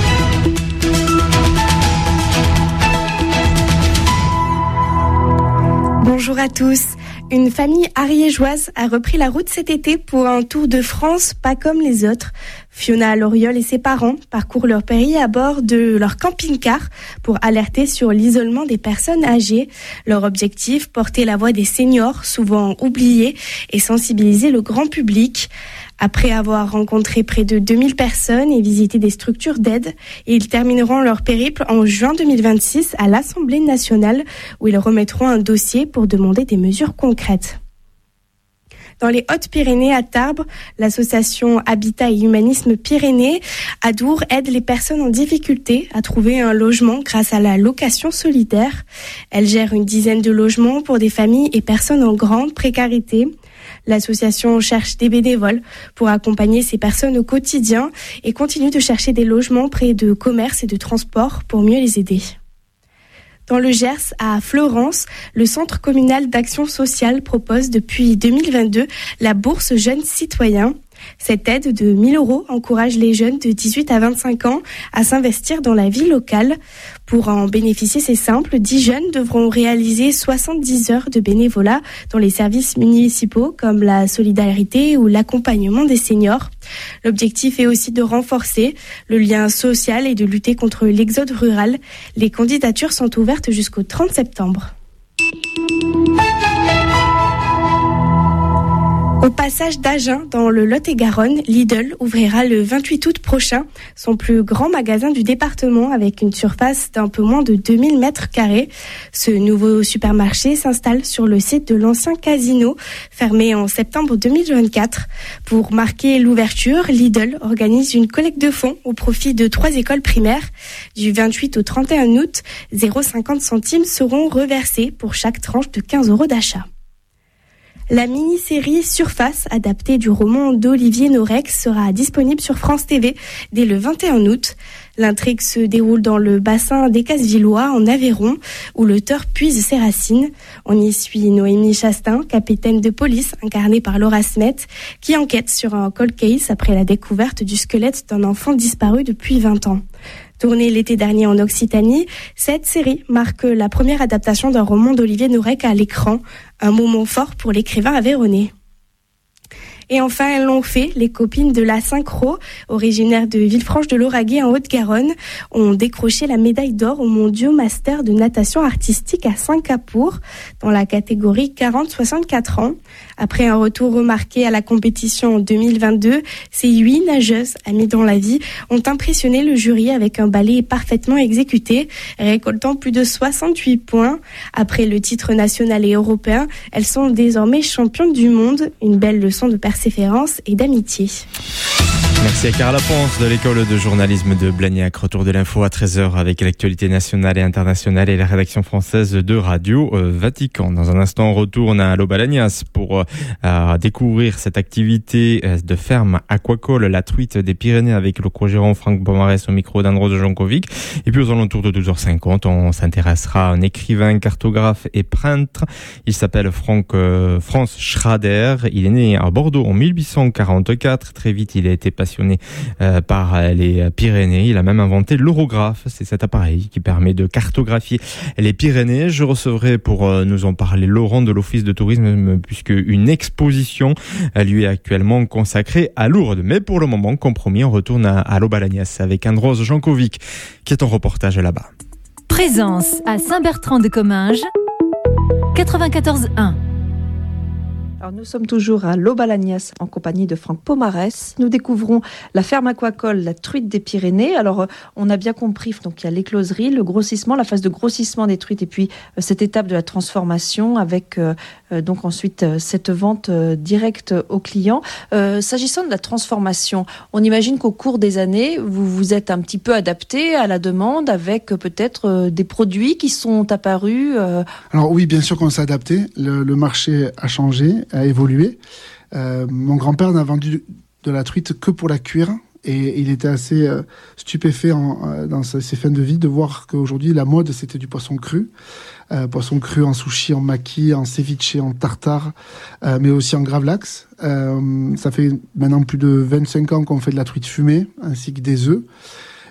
Bonjour à tous. Une famille ariégeoise a repris la route cet été pour un tour de France pas comme les autres. Fiona Loriol et ses parents parcourent leur pays à bord de leur camping-car pour alerter sur l'isolement des personnes âgées. Leur objectif, porter la voix des seniors, souvent oubliés, et sensibiliser le grand public. Après avoir rencontré près de deux mille personnes et visité des structures d'aide, ils termineront leur périple en juin deux mille vingt-six à l'Assemblée nationale où ils remettront un dossier pour demander des mesures concrètes. Dans les Hautes-Pyrénées, à Tarbes, l'association Habitat et Humanisme Pyrénées à Dour aide les personnes en difficulté à trouver un logement grâce à la location solidaire. Elle gère une dizaine de logements pour des familles et personnes en grande précarité. L'association cherche des bénévoles pour accompagner ces personnes au quotidien et continue de chercher des logements près de commerces et de transports pour mieux les aider. Dans le Gers, à Fleurance, le Centre communal d'action sociale propose depuis deux mille vingt-deux la bourse Jeunes Citoyens. Cette aide de mille euros encourage les jeunes de dix-huit à vingt-cinq ans à s'investir dans la vie locale. Pour en bénéficier, c'est simple, dix jeunes devront réaliser soixante-dix heures de bénévolat dans les services municipaux comme la solidarité ou l'accompagnement des seniors. L'objectif est aussi de renforcer le lien social et de lutter contre l'exode rural. Les candidatures sont ouvertes jusqu'au trente septembre. Au passage d'Agen, dans le Lot-et-Garonne, Lidl ouvrira le vingt-huit août prochain son plus grand magasin du département avec une surface d'un peu moins de deux mille mètres carrés. Ce nouveau supermarché s'installe sur le site de l'ancien casino, fermé en septembre deux mille vingt-quatre. Pour marquer l'ouverture, Lidl organise une collecte de fonds au profit de trois écoles primaires. Du vingt-huit au trente et un août, zéro virgule cinquante centimes seront reversés pour chaque tranche de quinze euros d'achat. La mini-série Surface, adaptée du roman d'Olivier Norex, sera disponible sur France T V dès le vingt et un août. L'intrigue se déroule dans le bassin des Casvillois, en Aveyron, où l'auteur puise ses racines. On y suit Noémie Chastain, capitaine de police, incarnée par Laura Smet, qui enquête sur un cold case après la découverte du squelette d'un enfant disparu depuis vingt ans. Tournée l'été dernier en Occitanie, cette série marque la première adaptation d'un roman d'Olivier Norex à l'écran, un moment fort pour l'écrivain aveyronnais. Et enfin, elles l'ont fait, les copines de la Synchro, originaires de Villefranche-de-Lauragais en Haute-Garonne, ont décroché la médaille d'or au Mondiaux Master de natation artistique à Singapour, dans la catégorie quarante à soixante-quatre ans. Après un retour remarqué à la compétition en deux mille vingt-deux, ces huit nageuses amies dans la vie ont impressionné le jury avec un ballet parfaitement exécuté, récoltant plus de soixante-huit points. Après le titre national et européen, elles sont désormais championnes du monde. Une belle leçon de persévérance et d'amitié. Merci à Carla Ponce de l'école de journalisme de Blagnac. Retour de l'info à treize heures avec l'actualité nationale et internationale et la rédaction française de Radio Vatican. Dans un instant, on retourne à Lobalagnas pour euh, découvrir cette activité de ferme aquacole, la truite des Pyrénées, avec le co-gérant Franck Pomarès au micro d'Andros Jankovic. Et puis aux alentours de douze heures cinquante, on s'intéressera à un écrivain, cartographe et peintre. Il s'appelle Franck, euh, Franz Schrader. Il est né à Bordeaux en mille huit cent quarante-quatre. Très vite, il a été passionné Euh, par les Pyrénées. Il a même inventé l'orographe. C'est cet appareil qui permet de cartographier les Pyrénées. Je recevrai pour euh, nous en parler Laurent de l'Office de tourisme, puisque une exposition euh, lui est actuellement consacrée à Lourdes. Mais pour le moment, compromis, on retourne à, à Lobalagnas avec Andros Jankovic qui est en reportage là-bas. Présence à Saint-Bertrand-de-Comminges, quatre-vingt-quatorze un. Alors nous sommes toujours à Lobalagnas en compagnie de Franck Pomarès. Nous découvrons la ferme aquacole, la truite des Pyrénées. Alors on a bien compris, donc il y a l'écloserie, le grossissement, la phase de grossissement des truites et puis euh, cette étape de la transformation avec euh, euh, donc ensuite euh, cette vente euh, directe aux clients. Euh, s'agissant de la transformation, on imagine qu'au cours des années, vous vous êtes un petit peu adapté à la demande avec euh, peut-être euh, des produits qui sont apparus. Euh... Alors oui, bien sûr qu'on s'est adapté. Le, le marché a changé, a évolué. Euh, mon grand-père n'a vendu de la truite que pour la cuire et il était assez euh, stupéfait en, euh, dans ses, ses fins de vie de voir qu'aujourd'hui la mode c'était du poisson cru, euh, poisson cru en sushi, en maki, en ceviche, en tartare, euh, mais aussi en gravlax. Euh, ça fait maintenant plus de vingt-cinq ans qu'on fait de la truite fumée ainsi que des œufs.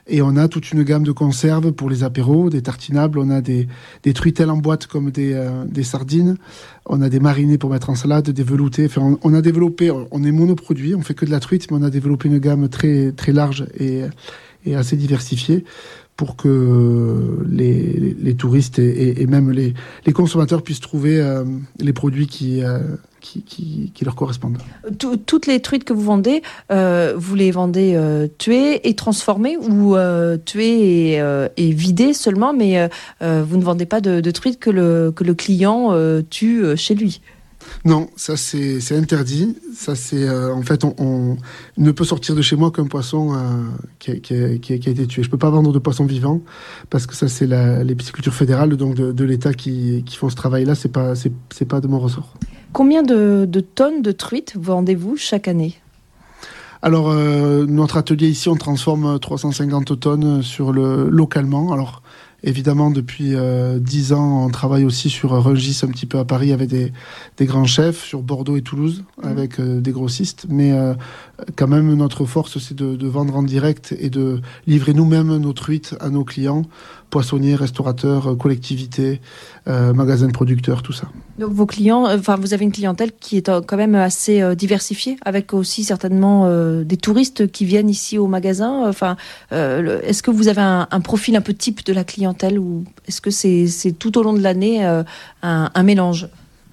Et on a toute une gamme de conserves pour les apéros, des tartinables. On a des, des truitelles en boîte comme des, euh, des sardines. On a des marinés pour mettre en salade, des veloutés. Enfin, on, on a développé, on est monoproduit, on fait que de la truite, mais on a développé une gamme très, très large et, et assez diversifiée pour que les, les, les touristes et, et, et même les, les consommateurs puissent trouver euh, les produits qui, euh, qui, qui, qui leur correspondent. Tout, toutes les truites que vous vendez, euh, vous les vendez euh, tuées et transformées ou euh, tuées et, euh, et vidées seulement, mais euh, vous ne vendez pas de, de truites que le, que le client euh, tue chez lui? Non, ça c'est, c'est interdit. Ça c'est euh, en fait on, on ne peut sortir de chez moi qu'un poisson euh, qui, a, qui, a, qui, a, qui a été tué. Je peux pas vendre de poisson vivant parce que ça c'est la, les piscicultures fédérales donc de, de l'État qui, qui font ce travail-là. C'est pas c'est, c'est pas de mon ressort. Combien de, de tonnes de truites vendez-vous chaque année? Alors euh, notre atelier ici on transforme trois cent cinquante tonnes sur le localement. Alors évidemment, depuis euh, dix ans, on travaille aussi sur Rungis, un petit peu à Paris, avec des, des grands chefs, sur Bordeaux et Toulouse, mmh. avec euh, des grossistes. Mais euh, quand même, notre force, c'est de, de vendre en direct et de livrer nous-mêmes nos truites à nos clients, poissonniers, restaurateurs, collectivités, euh, magasins de producteurs, tout ça. Donc vos clients, enfin vous avez une clientèle qui est quand même assez euh, diversifiée, avec aussi certainement euh, des touristes qui viennent ici au magasin. Enfin, euh, le, est-ce que vous avez un, un profil un peu type de la clientèle ou est-ce que c'est, c'est tout au long de l'année euh, un, un mélange?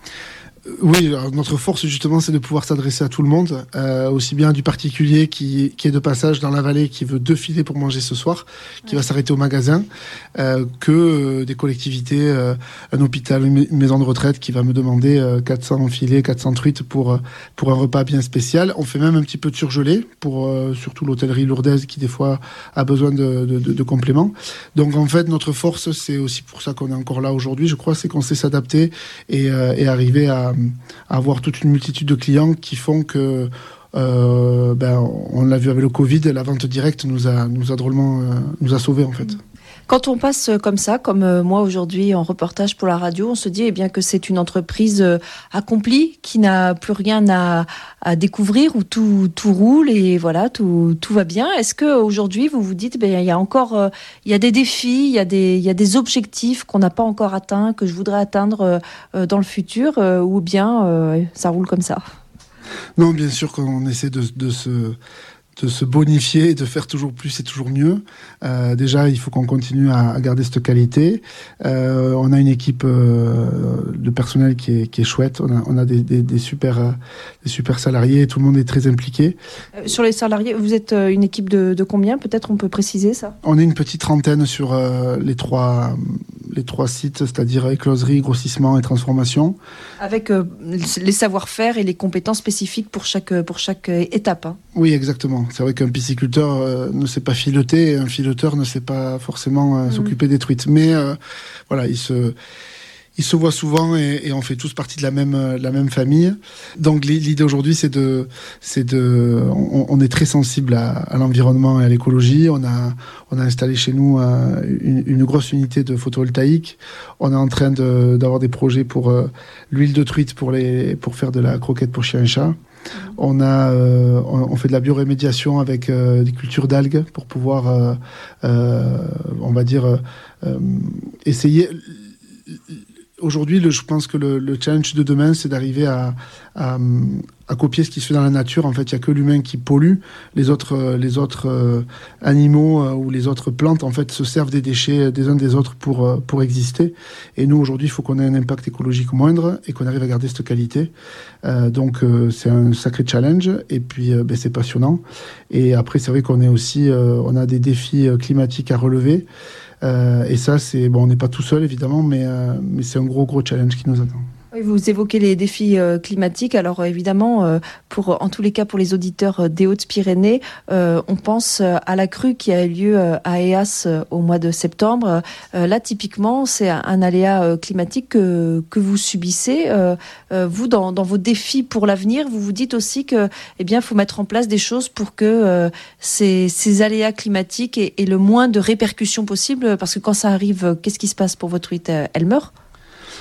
Oui, alors notre force justement c'est de pouvoir s'adresser à tout le monde, euh, aussi bien du particulier qui, qui est de passage dans la vallée, qui veut deux filets pour manger ce soir, qui ouais. va s'arrêter au magasin, euh, que euh, des collectivités, euh, un hôpital, une maison de retraite qui va me demander euh, quatre cents filets, quatre cents truites pour, euh, pour un repas bien spécial. On fait même un petit peu de surgelé pour euh, surtout l'hôtellerie lourdaise qui des fois a besoin de, de, de, de compléments. Donc en fait notre force c'est aussi pour ça qu'on est encore là aujourd'hui, je crois, c'est qu'on sait s'adapter et, euh, et arriver à à avoir toute une multitude de clients qui font que, euh, ben, on l'a vu avec le Covid, la vente directe nous a, nous a drôlement, euh, nous a sauvés en fait. Quand on passe comme ça, comme moi aujourd'hui en reportage pour la radio, on se dit eh bien que c'est une entreprise accomplie, qui n'a plus rien à, à découvrir, où tout, tout roule et voilà, tout, tout va bien. Est-ce qu'aujourd'hui vous vous dites eh bien, il y a encore il y a des défis, il y a des, il y a des objectifs qu'on n'a pas encore atteints, que je voudrais atteindre dans le futur, ou bien euh, ça roule comme ça? Non, bien sûr qu'on essaie de, de se... de se bonifier et de faire toujours plus et toujours mieux. Euh, déjà, il faut qu'on continue à, à garder cette qualité. Euh, on a une équipe euh, de personnel qui est, qui est chouette. On a, on a des, des, des, super, euh, des super salariés. Tout le monde est très impliqué. Euh, sur les salariés, vous êtes une équipe de, de combien? Peut-être on peut préciser ça? On est une petite trentaine sur euh, les, trois, les trois sites, c'est-à-dire écloserie, grossissement et transformation. Avec euh, les savoir-faire et les compétences spécifiques pour chaque, pour chaque étape. Hein. Oui, exactement. C'est vrai qu'un pisciculteur euh, ne sait pas fileter, et un fileteur ne sait pas forcément euh, mmh. s'occuper des truites. Mais euh, voilà, il se, il se voit souvent et, et on fait tous partie de la même, euh, la même famille. Donc l'idée aujourd'hui, c'est de, c'est de, on, on est très sensible à, à l'environnement et à l'écologie. On a, on a installé chez nous euh, une, une grosse unité de photovoltaïque. On est en train de, d'avoir des projets pour euh, l'huile de truite pour les, pour faire de la croquette pour chien et chat. On a, euh, on fait de la biorémédiation avec euh, des cultures d'algues pour pouvoir, euh, euh, on va dire, euh, essayer. Aujourd'hui, le, je pense que le, le challenge de demain, c'est d'arriver à, à, à copier ce qui se fait dans la nature. En fait, il n'y a que l'humain qui pollue. Les autres, les autres euh, animaux euh, ou les autres plantes, en fait, se servent des déchets des uns des autres pour, euh, pour exister. Et nous, aujourd'hui, il faut qu'on ait un impact écologique moindre et qu'on arrive à garder cette qualité. Euh, donc, euh, c'est un sacré challenge. Et puis, euh, ben, c'est passionnant. Et après, c'est vrai qu'on est aussi, euh, on a des défis climatiques à relever. Euh, et ça, c'est bon, on n'est pas tout seul évidemment, mais, euh, mais c'est un gros gros challenge qui nous attend. Oui, vous évoquez les défis euh, climatiques. Alors évidemment, euh, pour, en tous les cas pour les auditeurs des Hautes-Pyrénées, euh, on pense à la crue qui a eu lieu à Éas euh, au mois de septembre. Euh, là, typiquement, c'est un, un aléa euh, climatique que, que vous subissez. Euh, euh, vous, dans, dans vos défis pour l'avenir, vous vous dites aussi que, eh bien, faut mettre en place des choses pour que euh, ces, ces aléas climatiques aient, aient le moins de répercussions possible, parce que quand ça arrive, qu'est-ce qui se passe pour votre truite? Elle meurt?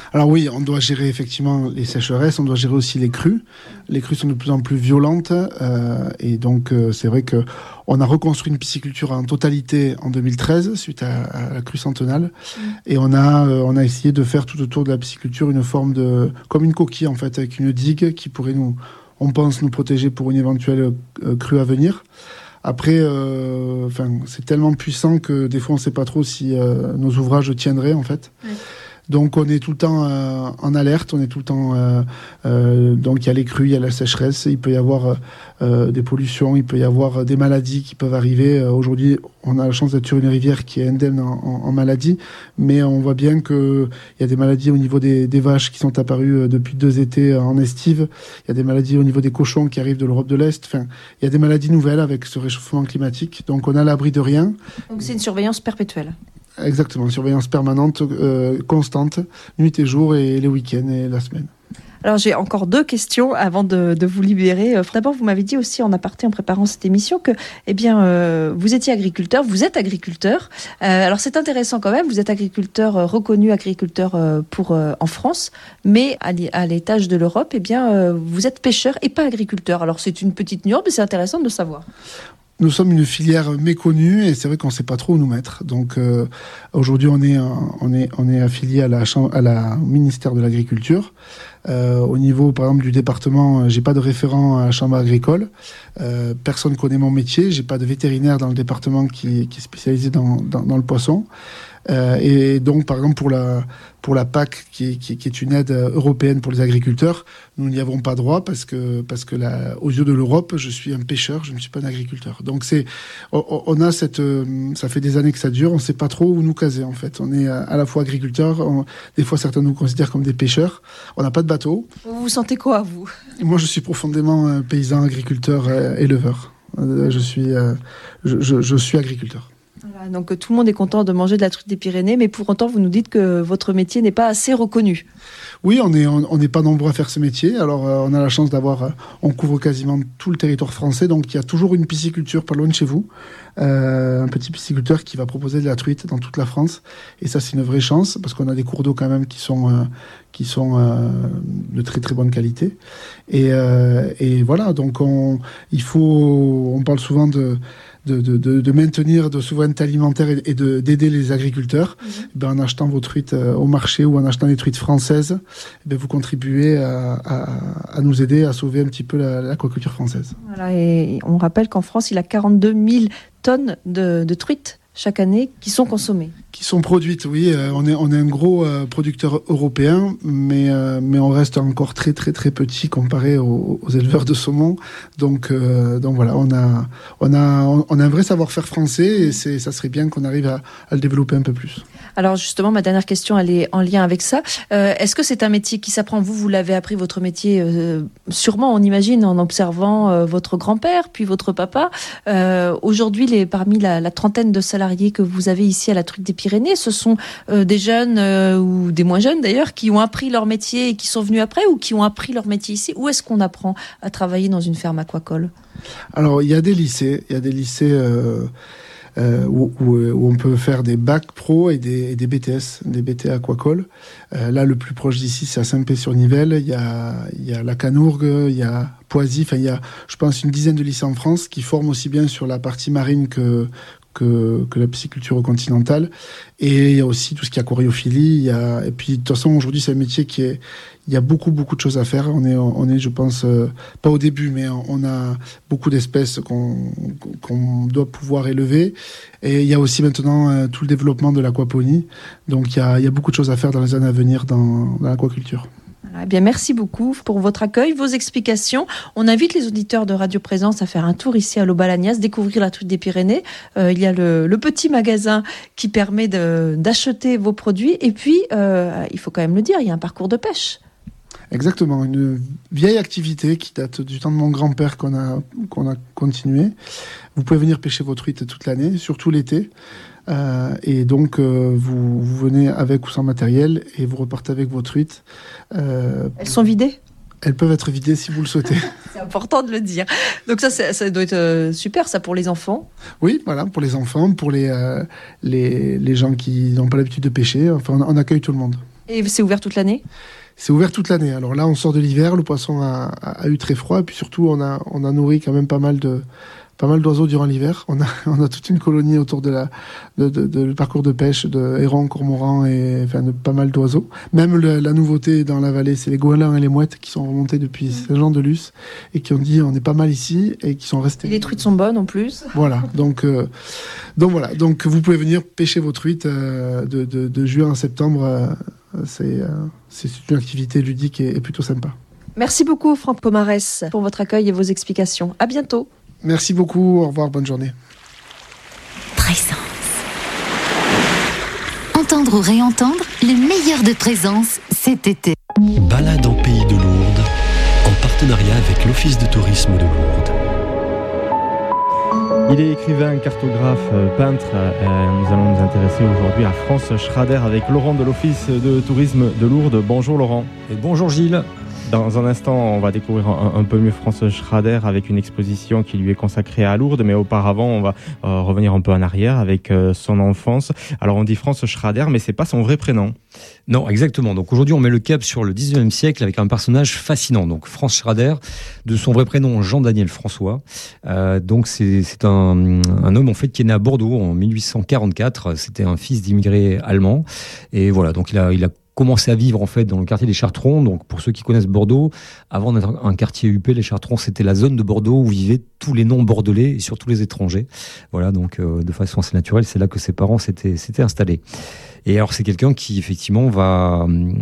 Alors oui, on doit gérer effectivement les sécheresses, on doit gérer aussi les crues. Les crues sont de plus en plus violentes euh, et donc euh, c'est vrai que on a reconstruit une pisciculture en totalité en deux mille treize suite à, à la crue centenale mmh. et on a euh, on a essayé de faire tout autour de la pisciculture une forme de comme une coquille en fait avec une digue qui pourrait nous, on pense nous protéger pour une éventuelle euh, crue à venir. Après, euh, enfin, c'est tellement puissant que des fois on ne sait pas trop si euh, nos ouvrages tiendraient en fait. Oui. Donc on est tout le temps euh, en alerte, on est tout le temps euh, euh, donc il y a les crues, il y a la sécheresse, il peut y avoir euh, des pollutions, il peut y avoir des maladies qui peuvent arriver. Euh, aujourd'hui, on a la chance d'être sur une rivière qui est indemne en, en, en maladies, mais on voit bien que il y a des maladies au niveau des, des vaches qui sont apparues depuis deux étés en estive. Il y a des maladies au niveau des cochons qui arrivent de l'Europe de l'Est. Enfin, il y a des maladies nouvelles avec ce réchauffement climatique. Donc on a l'abri de rien. Donc c'est une surveillance perpétuelle. Exactement, surveillance permanente, euh, constante, nuit et jour, et les week-ends et la semaine. Alors j'ai encore deux questions avant de, de vous libérer. Euh, D'abord, vous m'avez dit aussi en aparté en préparant cette émission que eh bien, euh, vous étiez agriculteur, vous êtes agriculteur. Euh, alors c'est intéressant quand même, vous êtes agriculteur euh, reconnu, agriculteur euh, pour, euh, en France, mais à l'étage de l'Europe, eh bien, euh, vous êtes pêcheur et pas agriculteur. Alors c'est une petite nuance, mais c'est intéressant de le savoir. Nous sommes une filière méconnue et c'est vrai qu'on ne sait pas trop où nous mettre. Donc euh, aujourd'hui, on est, on est, on est affilié à la, à la au ministère de l'Agriculture. Euh, au niveau, par exemple, du département, j'ai pas de référent à la chambre agricole. Euh, personne connaît mon métier. J'ai pas de vétérinaire dans le département qui, qui est spécialisé dans, dans, dans le poisson. Euh, et donc, par exemple, pour la, pour la P A C, qui est, qui, qui est une aide européenne pour les agriculteurs, nous n'y avons pas droit parce que, parce que la, aux yeux de l'Europe, je suis un pêcheur, je ne suis pas un agriculteur. Donc, c'est, on, on a cette, ça fait des années que ça dure, on ne sait pas trop où nous caser, en fait. On est à la fois agriculteurs, on, des fois certains nous considèrent comme des pêcheurs, on n'a pas de bateau. Vous vous sentez quoi, vous ? Moi, je suis profondément paysan, agriculteur, euh, éleveur. Euh, je suis, euh, je, je, je suis agriculteur. Voilà, donc tout le monde est content de manger de la truite des Pyrénées, mais pour autant vous nous dites que votre métier n'est pas assez reconnu. Oui, on n'est on, on n'est pas nombreux à faire ce métier. Alors euh, on a la chance d'avoir, euh, on couvre quasiment tout le territoire français, donc il y a toujours une pisciculture pas loin de chez vous, euh, un petit pisciculteur qui va proposer de la truite dans toute la France, et ça c'est une vraie chance parce qu'on a des cours d'eau quand même qui sont euh, qui sont euh, de très très bonne qualité. Et, euh, et voilà, donc on, il faut, on parle souvent de De, de, de maintenir de souveraineté alimentaire et, et de, d'aider les agriculteurs. Mmh. Et ben, en achetant vos truites euh, au marché ou en achetant des truites françaises, et ben, vous contribuez à, à, à nous aider à sauver un petit peu la, l'aquaculture française. Voilà, et on rappelle qu'en France, il y a quarante-deux mille tonnes de, de truites chaque année qui sont consommées. Qui sont produites, oui. Euh, on est on est un gros euh, producteur européen, mais euh, mais on reste encore très très très petit comparé aux, aux éleveurs de saumon. Donc euh, donc voilà, on a on a on a un vrai savoir-faire français et c'est ça serait bien qu'on arrive à, à le développer un peu plus. Alors justement, ma dernière question, elle est en lien avec ça. Euh, est-ce que c'est un métier qui s'apprend ? Vous, vous l'avez appris votre métier euh, sûrement, on imagine, en observant euh, votre grand-père, puis votre papa. Euh, aujourd'hui, les parmi la, la trentaine de salariés que vous avez ici à la Truite des Pyrénées, ce sont euh, des jeunes euh, ou des moins jeunes d'ailleurs qui ont appris leur métier et qui sont venus après ou qui ont appris leur métier ici. Où est-ce qu'on apprend à travailler dans une ferme aquacole ? Alors il y a des lycées, il y a des lycées euh, euh, où, où, où on peut faire des bacs pro et des, et des B T S, des B T aquacole. Euh, là le plus proche d'ici c'est à Saint-Pé-sur-Nivelle. Il y a il y a la Canourgue, il y a Poisy. Enfin il y a je pense une dizaine de lycées en France qui forment aussi bien sur la partie marine que Que, que la pisciculture continentale. Et il y a aussi tout ce qui est aquariophilie. Il y a, et puis, de toute façon, aujourd'hui, c'est un métier qui est, il y a beaucoup, beaucoup de choses à faire. On est, on est, je pense, euh, pas au début, mais on a beaucoup d'espèces qu'on, qu'on doit pouvoir élever. Et il y a aussi maintenant euh, tout le développement de l'aquaponie. Donc, il y a, il y a beaucoup de choses à faire dans les années à venir dans, dans l'aquaculture. Eh bien, merci beaucoup pour votre accueil, vos explications. On invite les auditeurs de Radio Présence à faire un tour ici à Lobalagnas, découvrir la Truite des Pyrénées. Euh, il y a le, le petit magasin qui permet de, d'acheter vos produits. Et puis, euh, il faut quand même le dire, il y a un parcours de pêche. Exactement, une vieille activité qui date du temps de mon grand-père qu'on a, qu'on a continué. Vous pouvez venir pêcher vos truites toute l'année, surtout l'été. Euh, et donc, euh, vous, vous venez avec ou sans matériel et vous repartez avec vos truites. Euh, Elles sont vidées ? Elles peuvent être vidées si vous le souhaitez. C'est important de le dire. Donc ça, ça doit être euh, super, ça, pour les enfants. Oui, voilà, pour les enfants, pour les, euh, les, les gens qui n'ont pas l'habitude de pêcher. Enfin, on, on accueille tout le monde. Et c'est ouvert toute l'année ? C'est ouvert toute l'année. Alors là, on sort de l'hiver, le poisson a, a, a eu très froid, et puis surtout, on a, on a nourri quand même pas mal de, pas mal d'oiseaux durant l'hiver. On a, on a toute une colonie autour de la, de, de, de le parcours de pêche de hérons, cormorans et enfin de pas mal d'oiseaux. Même le, la nouveauté dans la vallée, c'est les goélands et les mouettes qui sont remontés depuis Saint-Jean-de-Luz et qui ont dit on est pas mal ici et qui sont restés. Et les truites sont bonnes en plus. Voilà. Donc, euh, donc voilà. Donc vous pouvez venir pêcher vos truites euh, de, de, de juin à septembre. Euh, c'est, euh, c'est une activité ludique et, et plutôt sympa. Merci beaucoup Franck Pomarès pour votre accueil et vos explications. À bientôt. Merci beaucoup, au revoir, bonne journée. Présence. Entendre ou réentendre le meilleur de Présence cet été. Balade en pays de Lourdes, en partenariat avec l'Office de tourisme de Lourdes. Il est écrivain, cartographe, peintre. Euh, nous allons nous intéresser aujourd'hui à France Schrader avec Laurent de l'Office de tourisme de Lourdes. Bonjour Laurent. Et bonjour Gilles. Dans un instant, on va découvrir un, un peu mieux France Schrader avec une exposition qui lui est consacrée à Lourdes. Mais auparavant, on va euh, revenir un peu en arrière avec euh, son enfance. Alors, on dit France Schrader, mais c'est pas son vrai prénom. Non, exactement. Donc aujourd'hui, on met le cap sur le dix-neuvième siècle avec un personnage fascinant. Donc France Schrader, de son vrai prénom Jean-Daniel François. Euh, donc c'est, c'est un, un homme en fait qui est né à Bordeaux en mille huit cent quarante-quatre. C'était un fils d'immigrés allemands. Et voilà, donc il a, il a commencé à vivre en fait dans le quartier des Chartrons. Donc pour ceux qui connaissent Bordeaux, avant d'être un quartier huppé, les Chartrons c'était la zone de Bordeaux où vivaient tous les non-bordelais et surtout les étrangers. Voilà, donc euh, de façon assez naturelle, c'est là que ses parents s'étaient, s'étaient installés. Et alors c'est quelqu'un qui effectivement va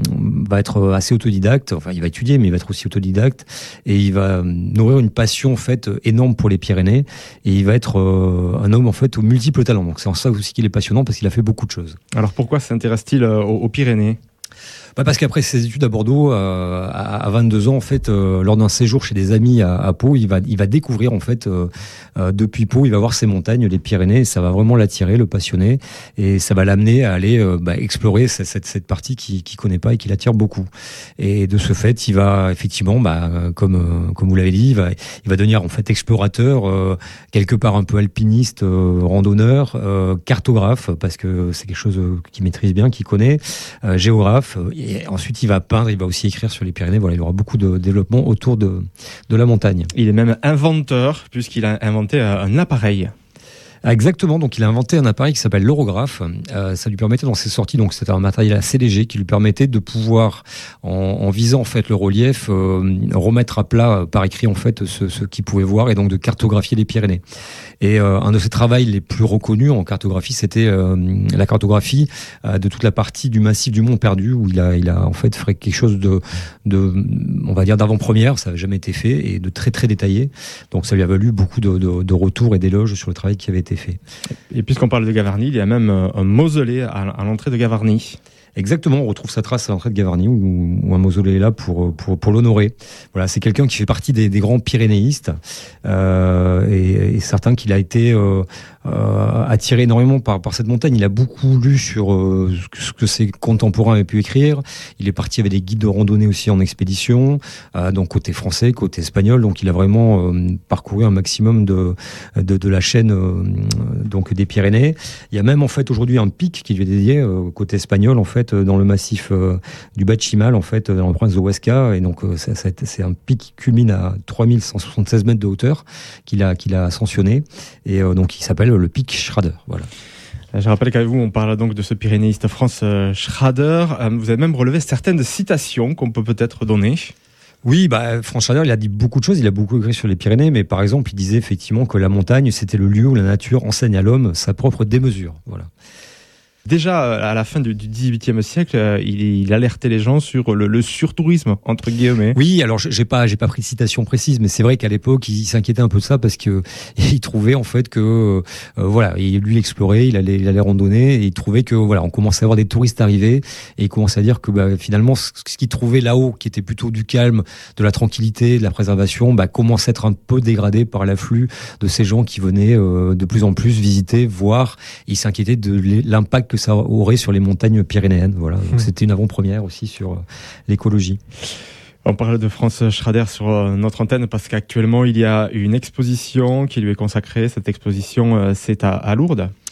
va être assez autodidacte. Enfin, il va étudier, mais il va être aussi autodidacte et il va nourrir une passion en fait énorme pour les Pyrénées. Et il va être euh, un homme en fait aux multiples talents. Donc c'est en ça aussi qu'il est passionnant parce qu'il a fait beaucoup de choses. Alors pourquoi s'intéresse-t-il aux, aux Pyrénées ? Bah parce qu'après ses études à Bordeaux, euh, à vingt-deux ans, en fait, euh, lors d'un séjour chez des amis à, à Pau, il va, il va découvrir, en fait, euh, euh, depuis Pau, il va voir ces montagnes, les Pyrénées, et ça va vraiment l'attirer, le passionner, et ça va l'amener à aller euh, bah, explorer cette, cette, cette partie qu'il qui connaît pas et qui l'attire beaucoup. Et de ce fait, il va effectivement, bah, comme, euh, comme vous l'avez dit, il va, il va devenir en fait explorateur, euh, quelque part un peu alpiniste, euh, randonneur, euh, cartographe, parce que c'est quelque chose qu'il maîtrise bien, qu'il connaît, euh, géographe. Et ensuite, il va peindre, il va aussi écrire sur les Pyrénées. Voilà, il aura beaucoup de développement autour de, de la montagne. Il est même inventeur, puisqu'il a inventé un appareil. Exactement, donc il a inventé un appareil qui s'appelle l'orographe. Euh, ça lui permettait dans ses sorties, donc c'était un matériel assez léger qui lui permettait de pouvoir, en, en visant en fait le relief, euh, remettre à plat euh, par écrit en fait ce, ce qu'il pouvait voir et donc de cartographier les Pyrénées. Et euh, un de ses travaux les plus reconnus en cartographie, c'était euh, la cartographie euh, de toute la partie du massif du Mont Perdu, où il a, il a en fait fait quelque chose de, de, on va dire d'avant-première, ça n'avait jamais été fait et de très très détaillé. Donc ça lui a valu beaucoup de, de, de retours et d'éloges sur le travail qui avait été fait. Et puisqu'on parle de Gavarnie, il y a même un mausolée à, à l'entrée de Gavarnie. Exactement, on retrouve sa trace à l'entrée de Gavarnie où, où un mausolée est là pour, pour, pour l'honorer. Voilà, c'est quelqu'un qui fait partie des, des grands pyrénéistes euh, et, et certain qu'il a été euh, euh, attiré énormément par, par cette montagne. Il a beaucoup lu sur euh, ce que ses contemporains avaient pu écrire. Il est parti avec des guides de randonnée aussi en expédition, euh, donc côté français, côté espagnol. Donc il a vraiment euh, parcouru un maximum de, de, de la chaîne euh, donc des Pyrénées. Il y a même en fait aujourd'hui un pic qui lui est dédié euh, côté espagnol en fait dans le massif euh, du Bas de Chimal, en fait, dans la province de Huesca. Et donc, euh, ça, ça, c'est un pic qui culmine à trois mille cent soixante-seize mètres de hauteur qu'il a, qu'il a ascensionné. Et euh, donc, il s'appelle le pic Schrader. Voilà. Je rappelle qu'avec vous, on parle donc de ce pyrénéiste France Schrader. Vous avez même relevé certaines citations qu'on peut peut-être donner. Oui, bah, France Schrader, il a dit beaucoup de choses. Il a beaucoup écrit sur les Pyrénées, mais par exemple, il disait effectivement que la montagne, c'était le lieu où la nature enseigne à l'homme sa propre démesure. Voilà. Déjà, à la fin du dix-huitième siècle, il, il alertait les gens sur le, le surtourisme, entre guillemets. Oui, alors j'ai pas, j'ai pas pris de citation précise, mais c'est vrai qu'à l'époque, il s'inquiétait un peu de ça parce que il trouvait en fait que, euh, voilà, il, lui il explorait, il allait, il allait randonner, et il trouvait que, voilà, on commençait à avoir des touristes arriver, et il commençait à dire que, bah, finalement, ce, ce qu'il trouvait là-haut, qui était plutôt du calme, de la tranquillité, de la préservation, bah, commençait à être un peu dégradé par l'afflux de ces gens qui venaient euh, de plus en plus visiter, voir. Et il s'inquiétait de l'impact que ça aurait sur les montagnes pyrénéennes. Voilà. Donc, mmh. C'était une avant-première aussi sur euh, l'écologie. On parle de France Schrader sur euh, notre antenne parce qu'actuellement il y a une exposition qui lui est consacrée. Cette exposition, euh, c'est à, à Lourdes.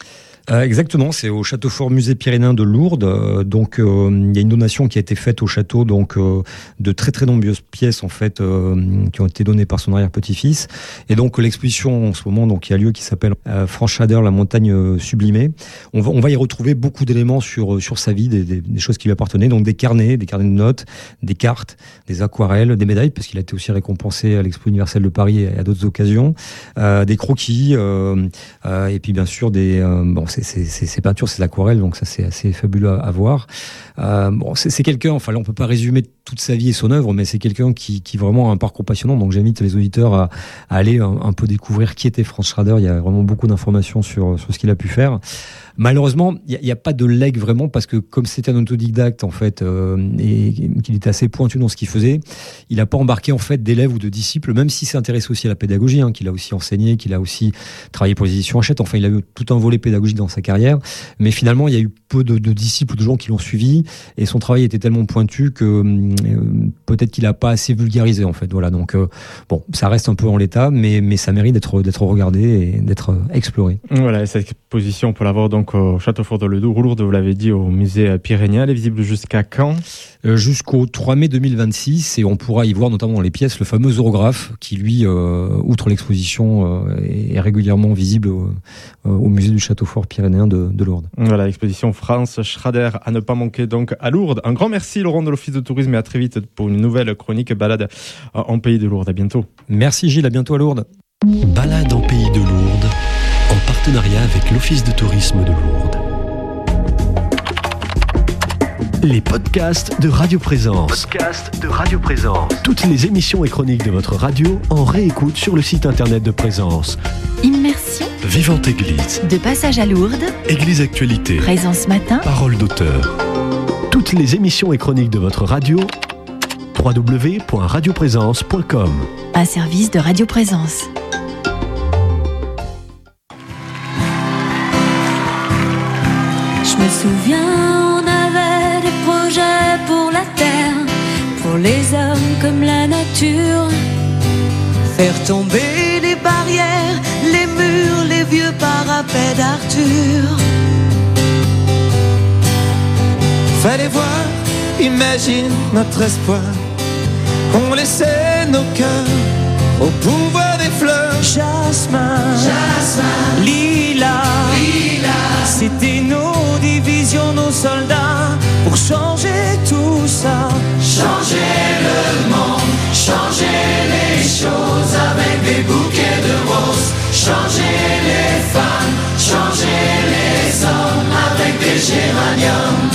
Euh, exactement, c'est au Château Fort Musée Pyrénéen de Lourdes. Euh, donc, euh, il y a une donation qui a été faite au château, donc euh, de très très nombreuses pièces en fait euh, qui ont été données par son arrière-petit-fils. Et donc l'exposition en ce moment, donc, qui a lieu, qui s'appelle euh, Franz Schrader, la montagne sublimée. On va on va y retrouver beaucoup d'éléments sur sur sa vie, des, des, des choses qui lui appartenaient, donc des carnets, des carnets de notes, des cartes, des aquarelles, des médailles, parce qu'il a été aussi récompensé à l'Expo universelle de Paris et à d'autres occasions, euh, des croquis, euh, euh, et puis bien sûr des euh, bon. C'est, c'est, c'est, ces peintures, ces aquarelles, donc ça c'est assez fabuleux à, à voir. Euh, bon, c'est, c'est quelqu'un, enfin là on peut pas résumer toute sa vie et son œuvre, mais c'est quelqu'un qui, qui vraiment a un parcours passionnant. Donc j'invite les auditeurs à, à aller un, un peu découvrir qui était Franz Schrader. Il y a vraiment beaucoup d'informations sur, sur ce qu'il a pu faire. Malheureusement, il n'y a, a pas de legs vraiment, parce que comme c'était un autodidacte en fait, euh, et qu'il était assez pointu dans ce qu'il faisait, il n'a pas embarqué en fait d'élèves ou de disciples, même s'il s'est intéressé aussi à la pédagogie, hein, qu'il a aussi enseigné, qu'il a aussi travaillé pour les éditions Hachette. Enfin, il a eu tout un volet pédagogique dans sa carrière, mais finalement, il y a eu peu de, de disciples ou de gens qui l'ont suivi, et son travail était tellement pointu que euh, peut-être qu'il n'a pas assez vulgarisé en fait. Voilà, donc euh, bon, ça reste un peu en l'état, mais mais ça mérite d'être d'être regardé et d'être exploré. Voilà, et cette exposition, on peut la voir donc au Château Fort de Lourdes, vous l'avez dit, au musée pyrénéen. Elle est visible jusqu'à quand ? euh, Jusqu'au trois mai deux mille vingt-six, et on pourra y voir notamment dans les pièces le fameux orographe qui, lui, euh, outre l'exposition, euh, est régulièrement visible au, au musée du Château Fort pyrénéen de, de Lourdes. Voilà, l'exposition Franz Schrader à ne pas manquer donc à Lourdes. Un grand merci Laurent de l'Office de Tourisme, et à très vite pour une nouvelle chronique balade en Pays de Lourdes. À bientôt. Merci Gilles, à bientôt à Lourdes. Balade en Pays de Lourdes, en partenariat avec l'Office de Tourisme de Lourdes. Les podcasts de Radio Présence. Podcasts de Radio Présence. Toutes les émissions et chroniques de votre radio en réécoute sur le site internet de Présence. Immersion. Vivante Église. De passage à Lourdes. Église Actualité. Présence matin. Parole d'auteur. Toutes les émissions et chroniques de votre radio. w w w point radio présence point com. Un service de Radio Présence. Je me souviens, on avait des projets pour la terre, pour les hommes comme la nature. Faire tomber les barrières, les murs, les vieux parapets d'Arthur. Fallait voir, imagine notre espoir. On laissait nos cœurs au pouvoir des fleurs. Jasmin, Jasmin, Lila, Lila. C'était nos divisions, nos soldats, pour changer tout ça. Changer le monde, changer les choses avec des bouquets de roses. Changer les femmes, changer les hommes avec des géraniums.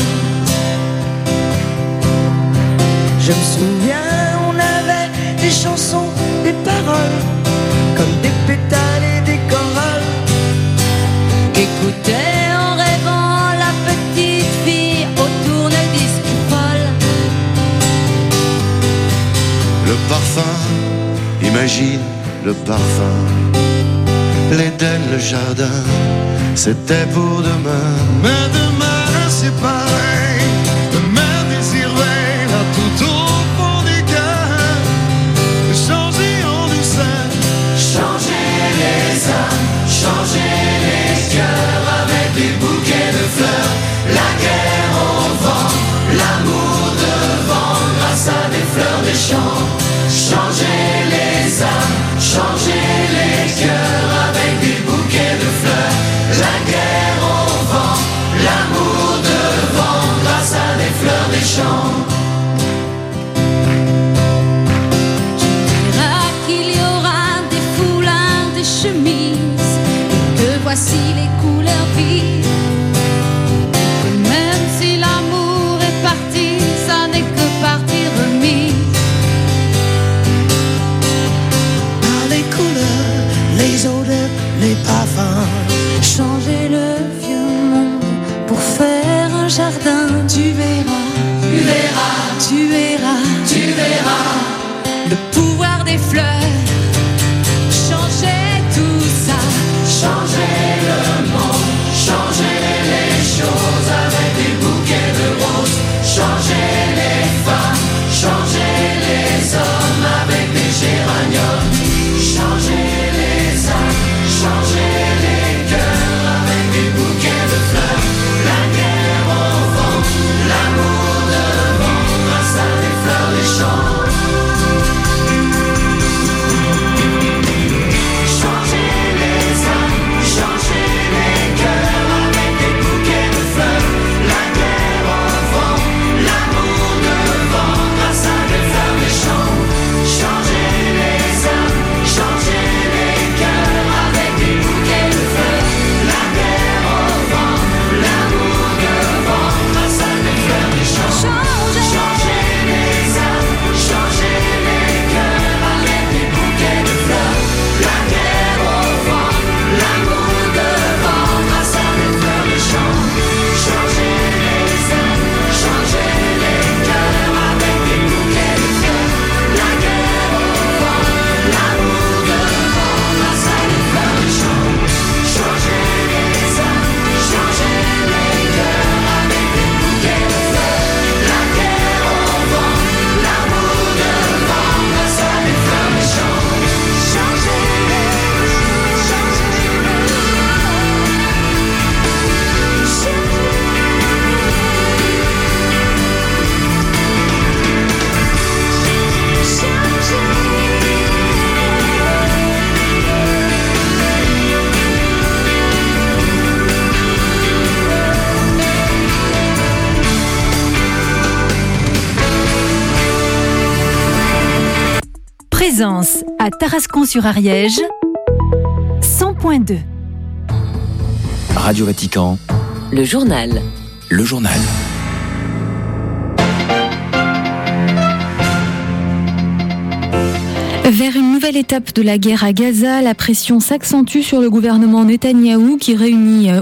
Je me souviens, on avait des chansons, des paroles, comme des pétales et des chorales. Écoutez en rêvant la petite fille au tourne-disque folle. Le parfum, imagine le parfum. L'Éden, le jardin, c'était pour demain. Mais demain c'est pareil, demain désirerait là tout au fond du cœur. Changer en douceur, changer les âmes, changer les cœurs avec des bouquets de fleurs. La guerre au vent, l'amour devant, grâce à des fleurs des champs. Changer les âmes, changer les cœurs avec des bouquets de fleurs. La guerre au vent, l'amour devant, grâce à des fleurs des champs. Tu diras qu'il y aura des foulards, des chemises, et que voici les couleurs vives. Et même si l'amour est parti, ça n'est que partie remise. Ah, les couleurs, les odeurs, les parfums. Changer le vieux monde pour faire un jardin. Tu verras, tu verras, tu verras, tu verras le pouvoir des fleurs. Changer tout ça, Changer le monde, changer les choses avec des bouquets de roses. Changer les femmes, changer les hommes avec des géraniums. Changer les âmes, changer les cœurs avec des bouquets Présence à Tarascon-sur-Ariège, cent point deux. Radio Vatican. Le journal. Le journal. Vers une nouvelle étape de la guerre à Gaza, la pression s'accentue sur le gouvernement Netanyahou qui réunit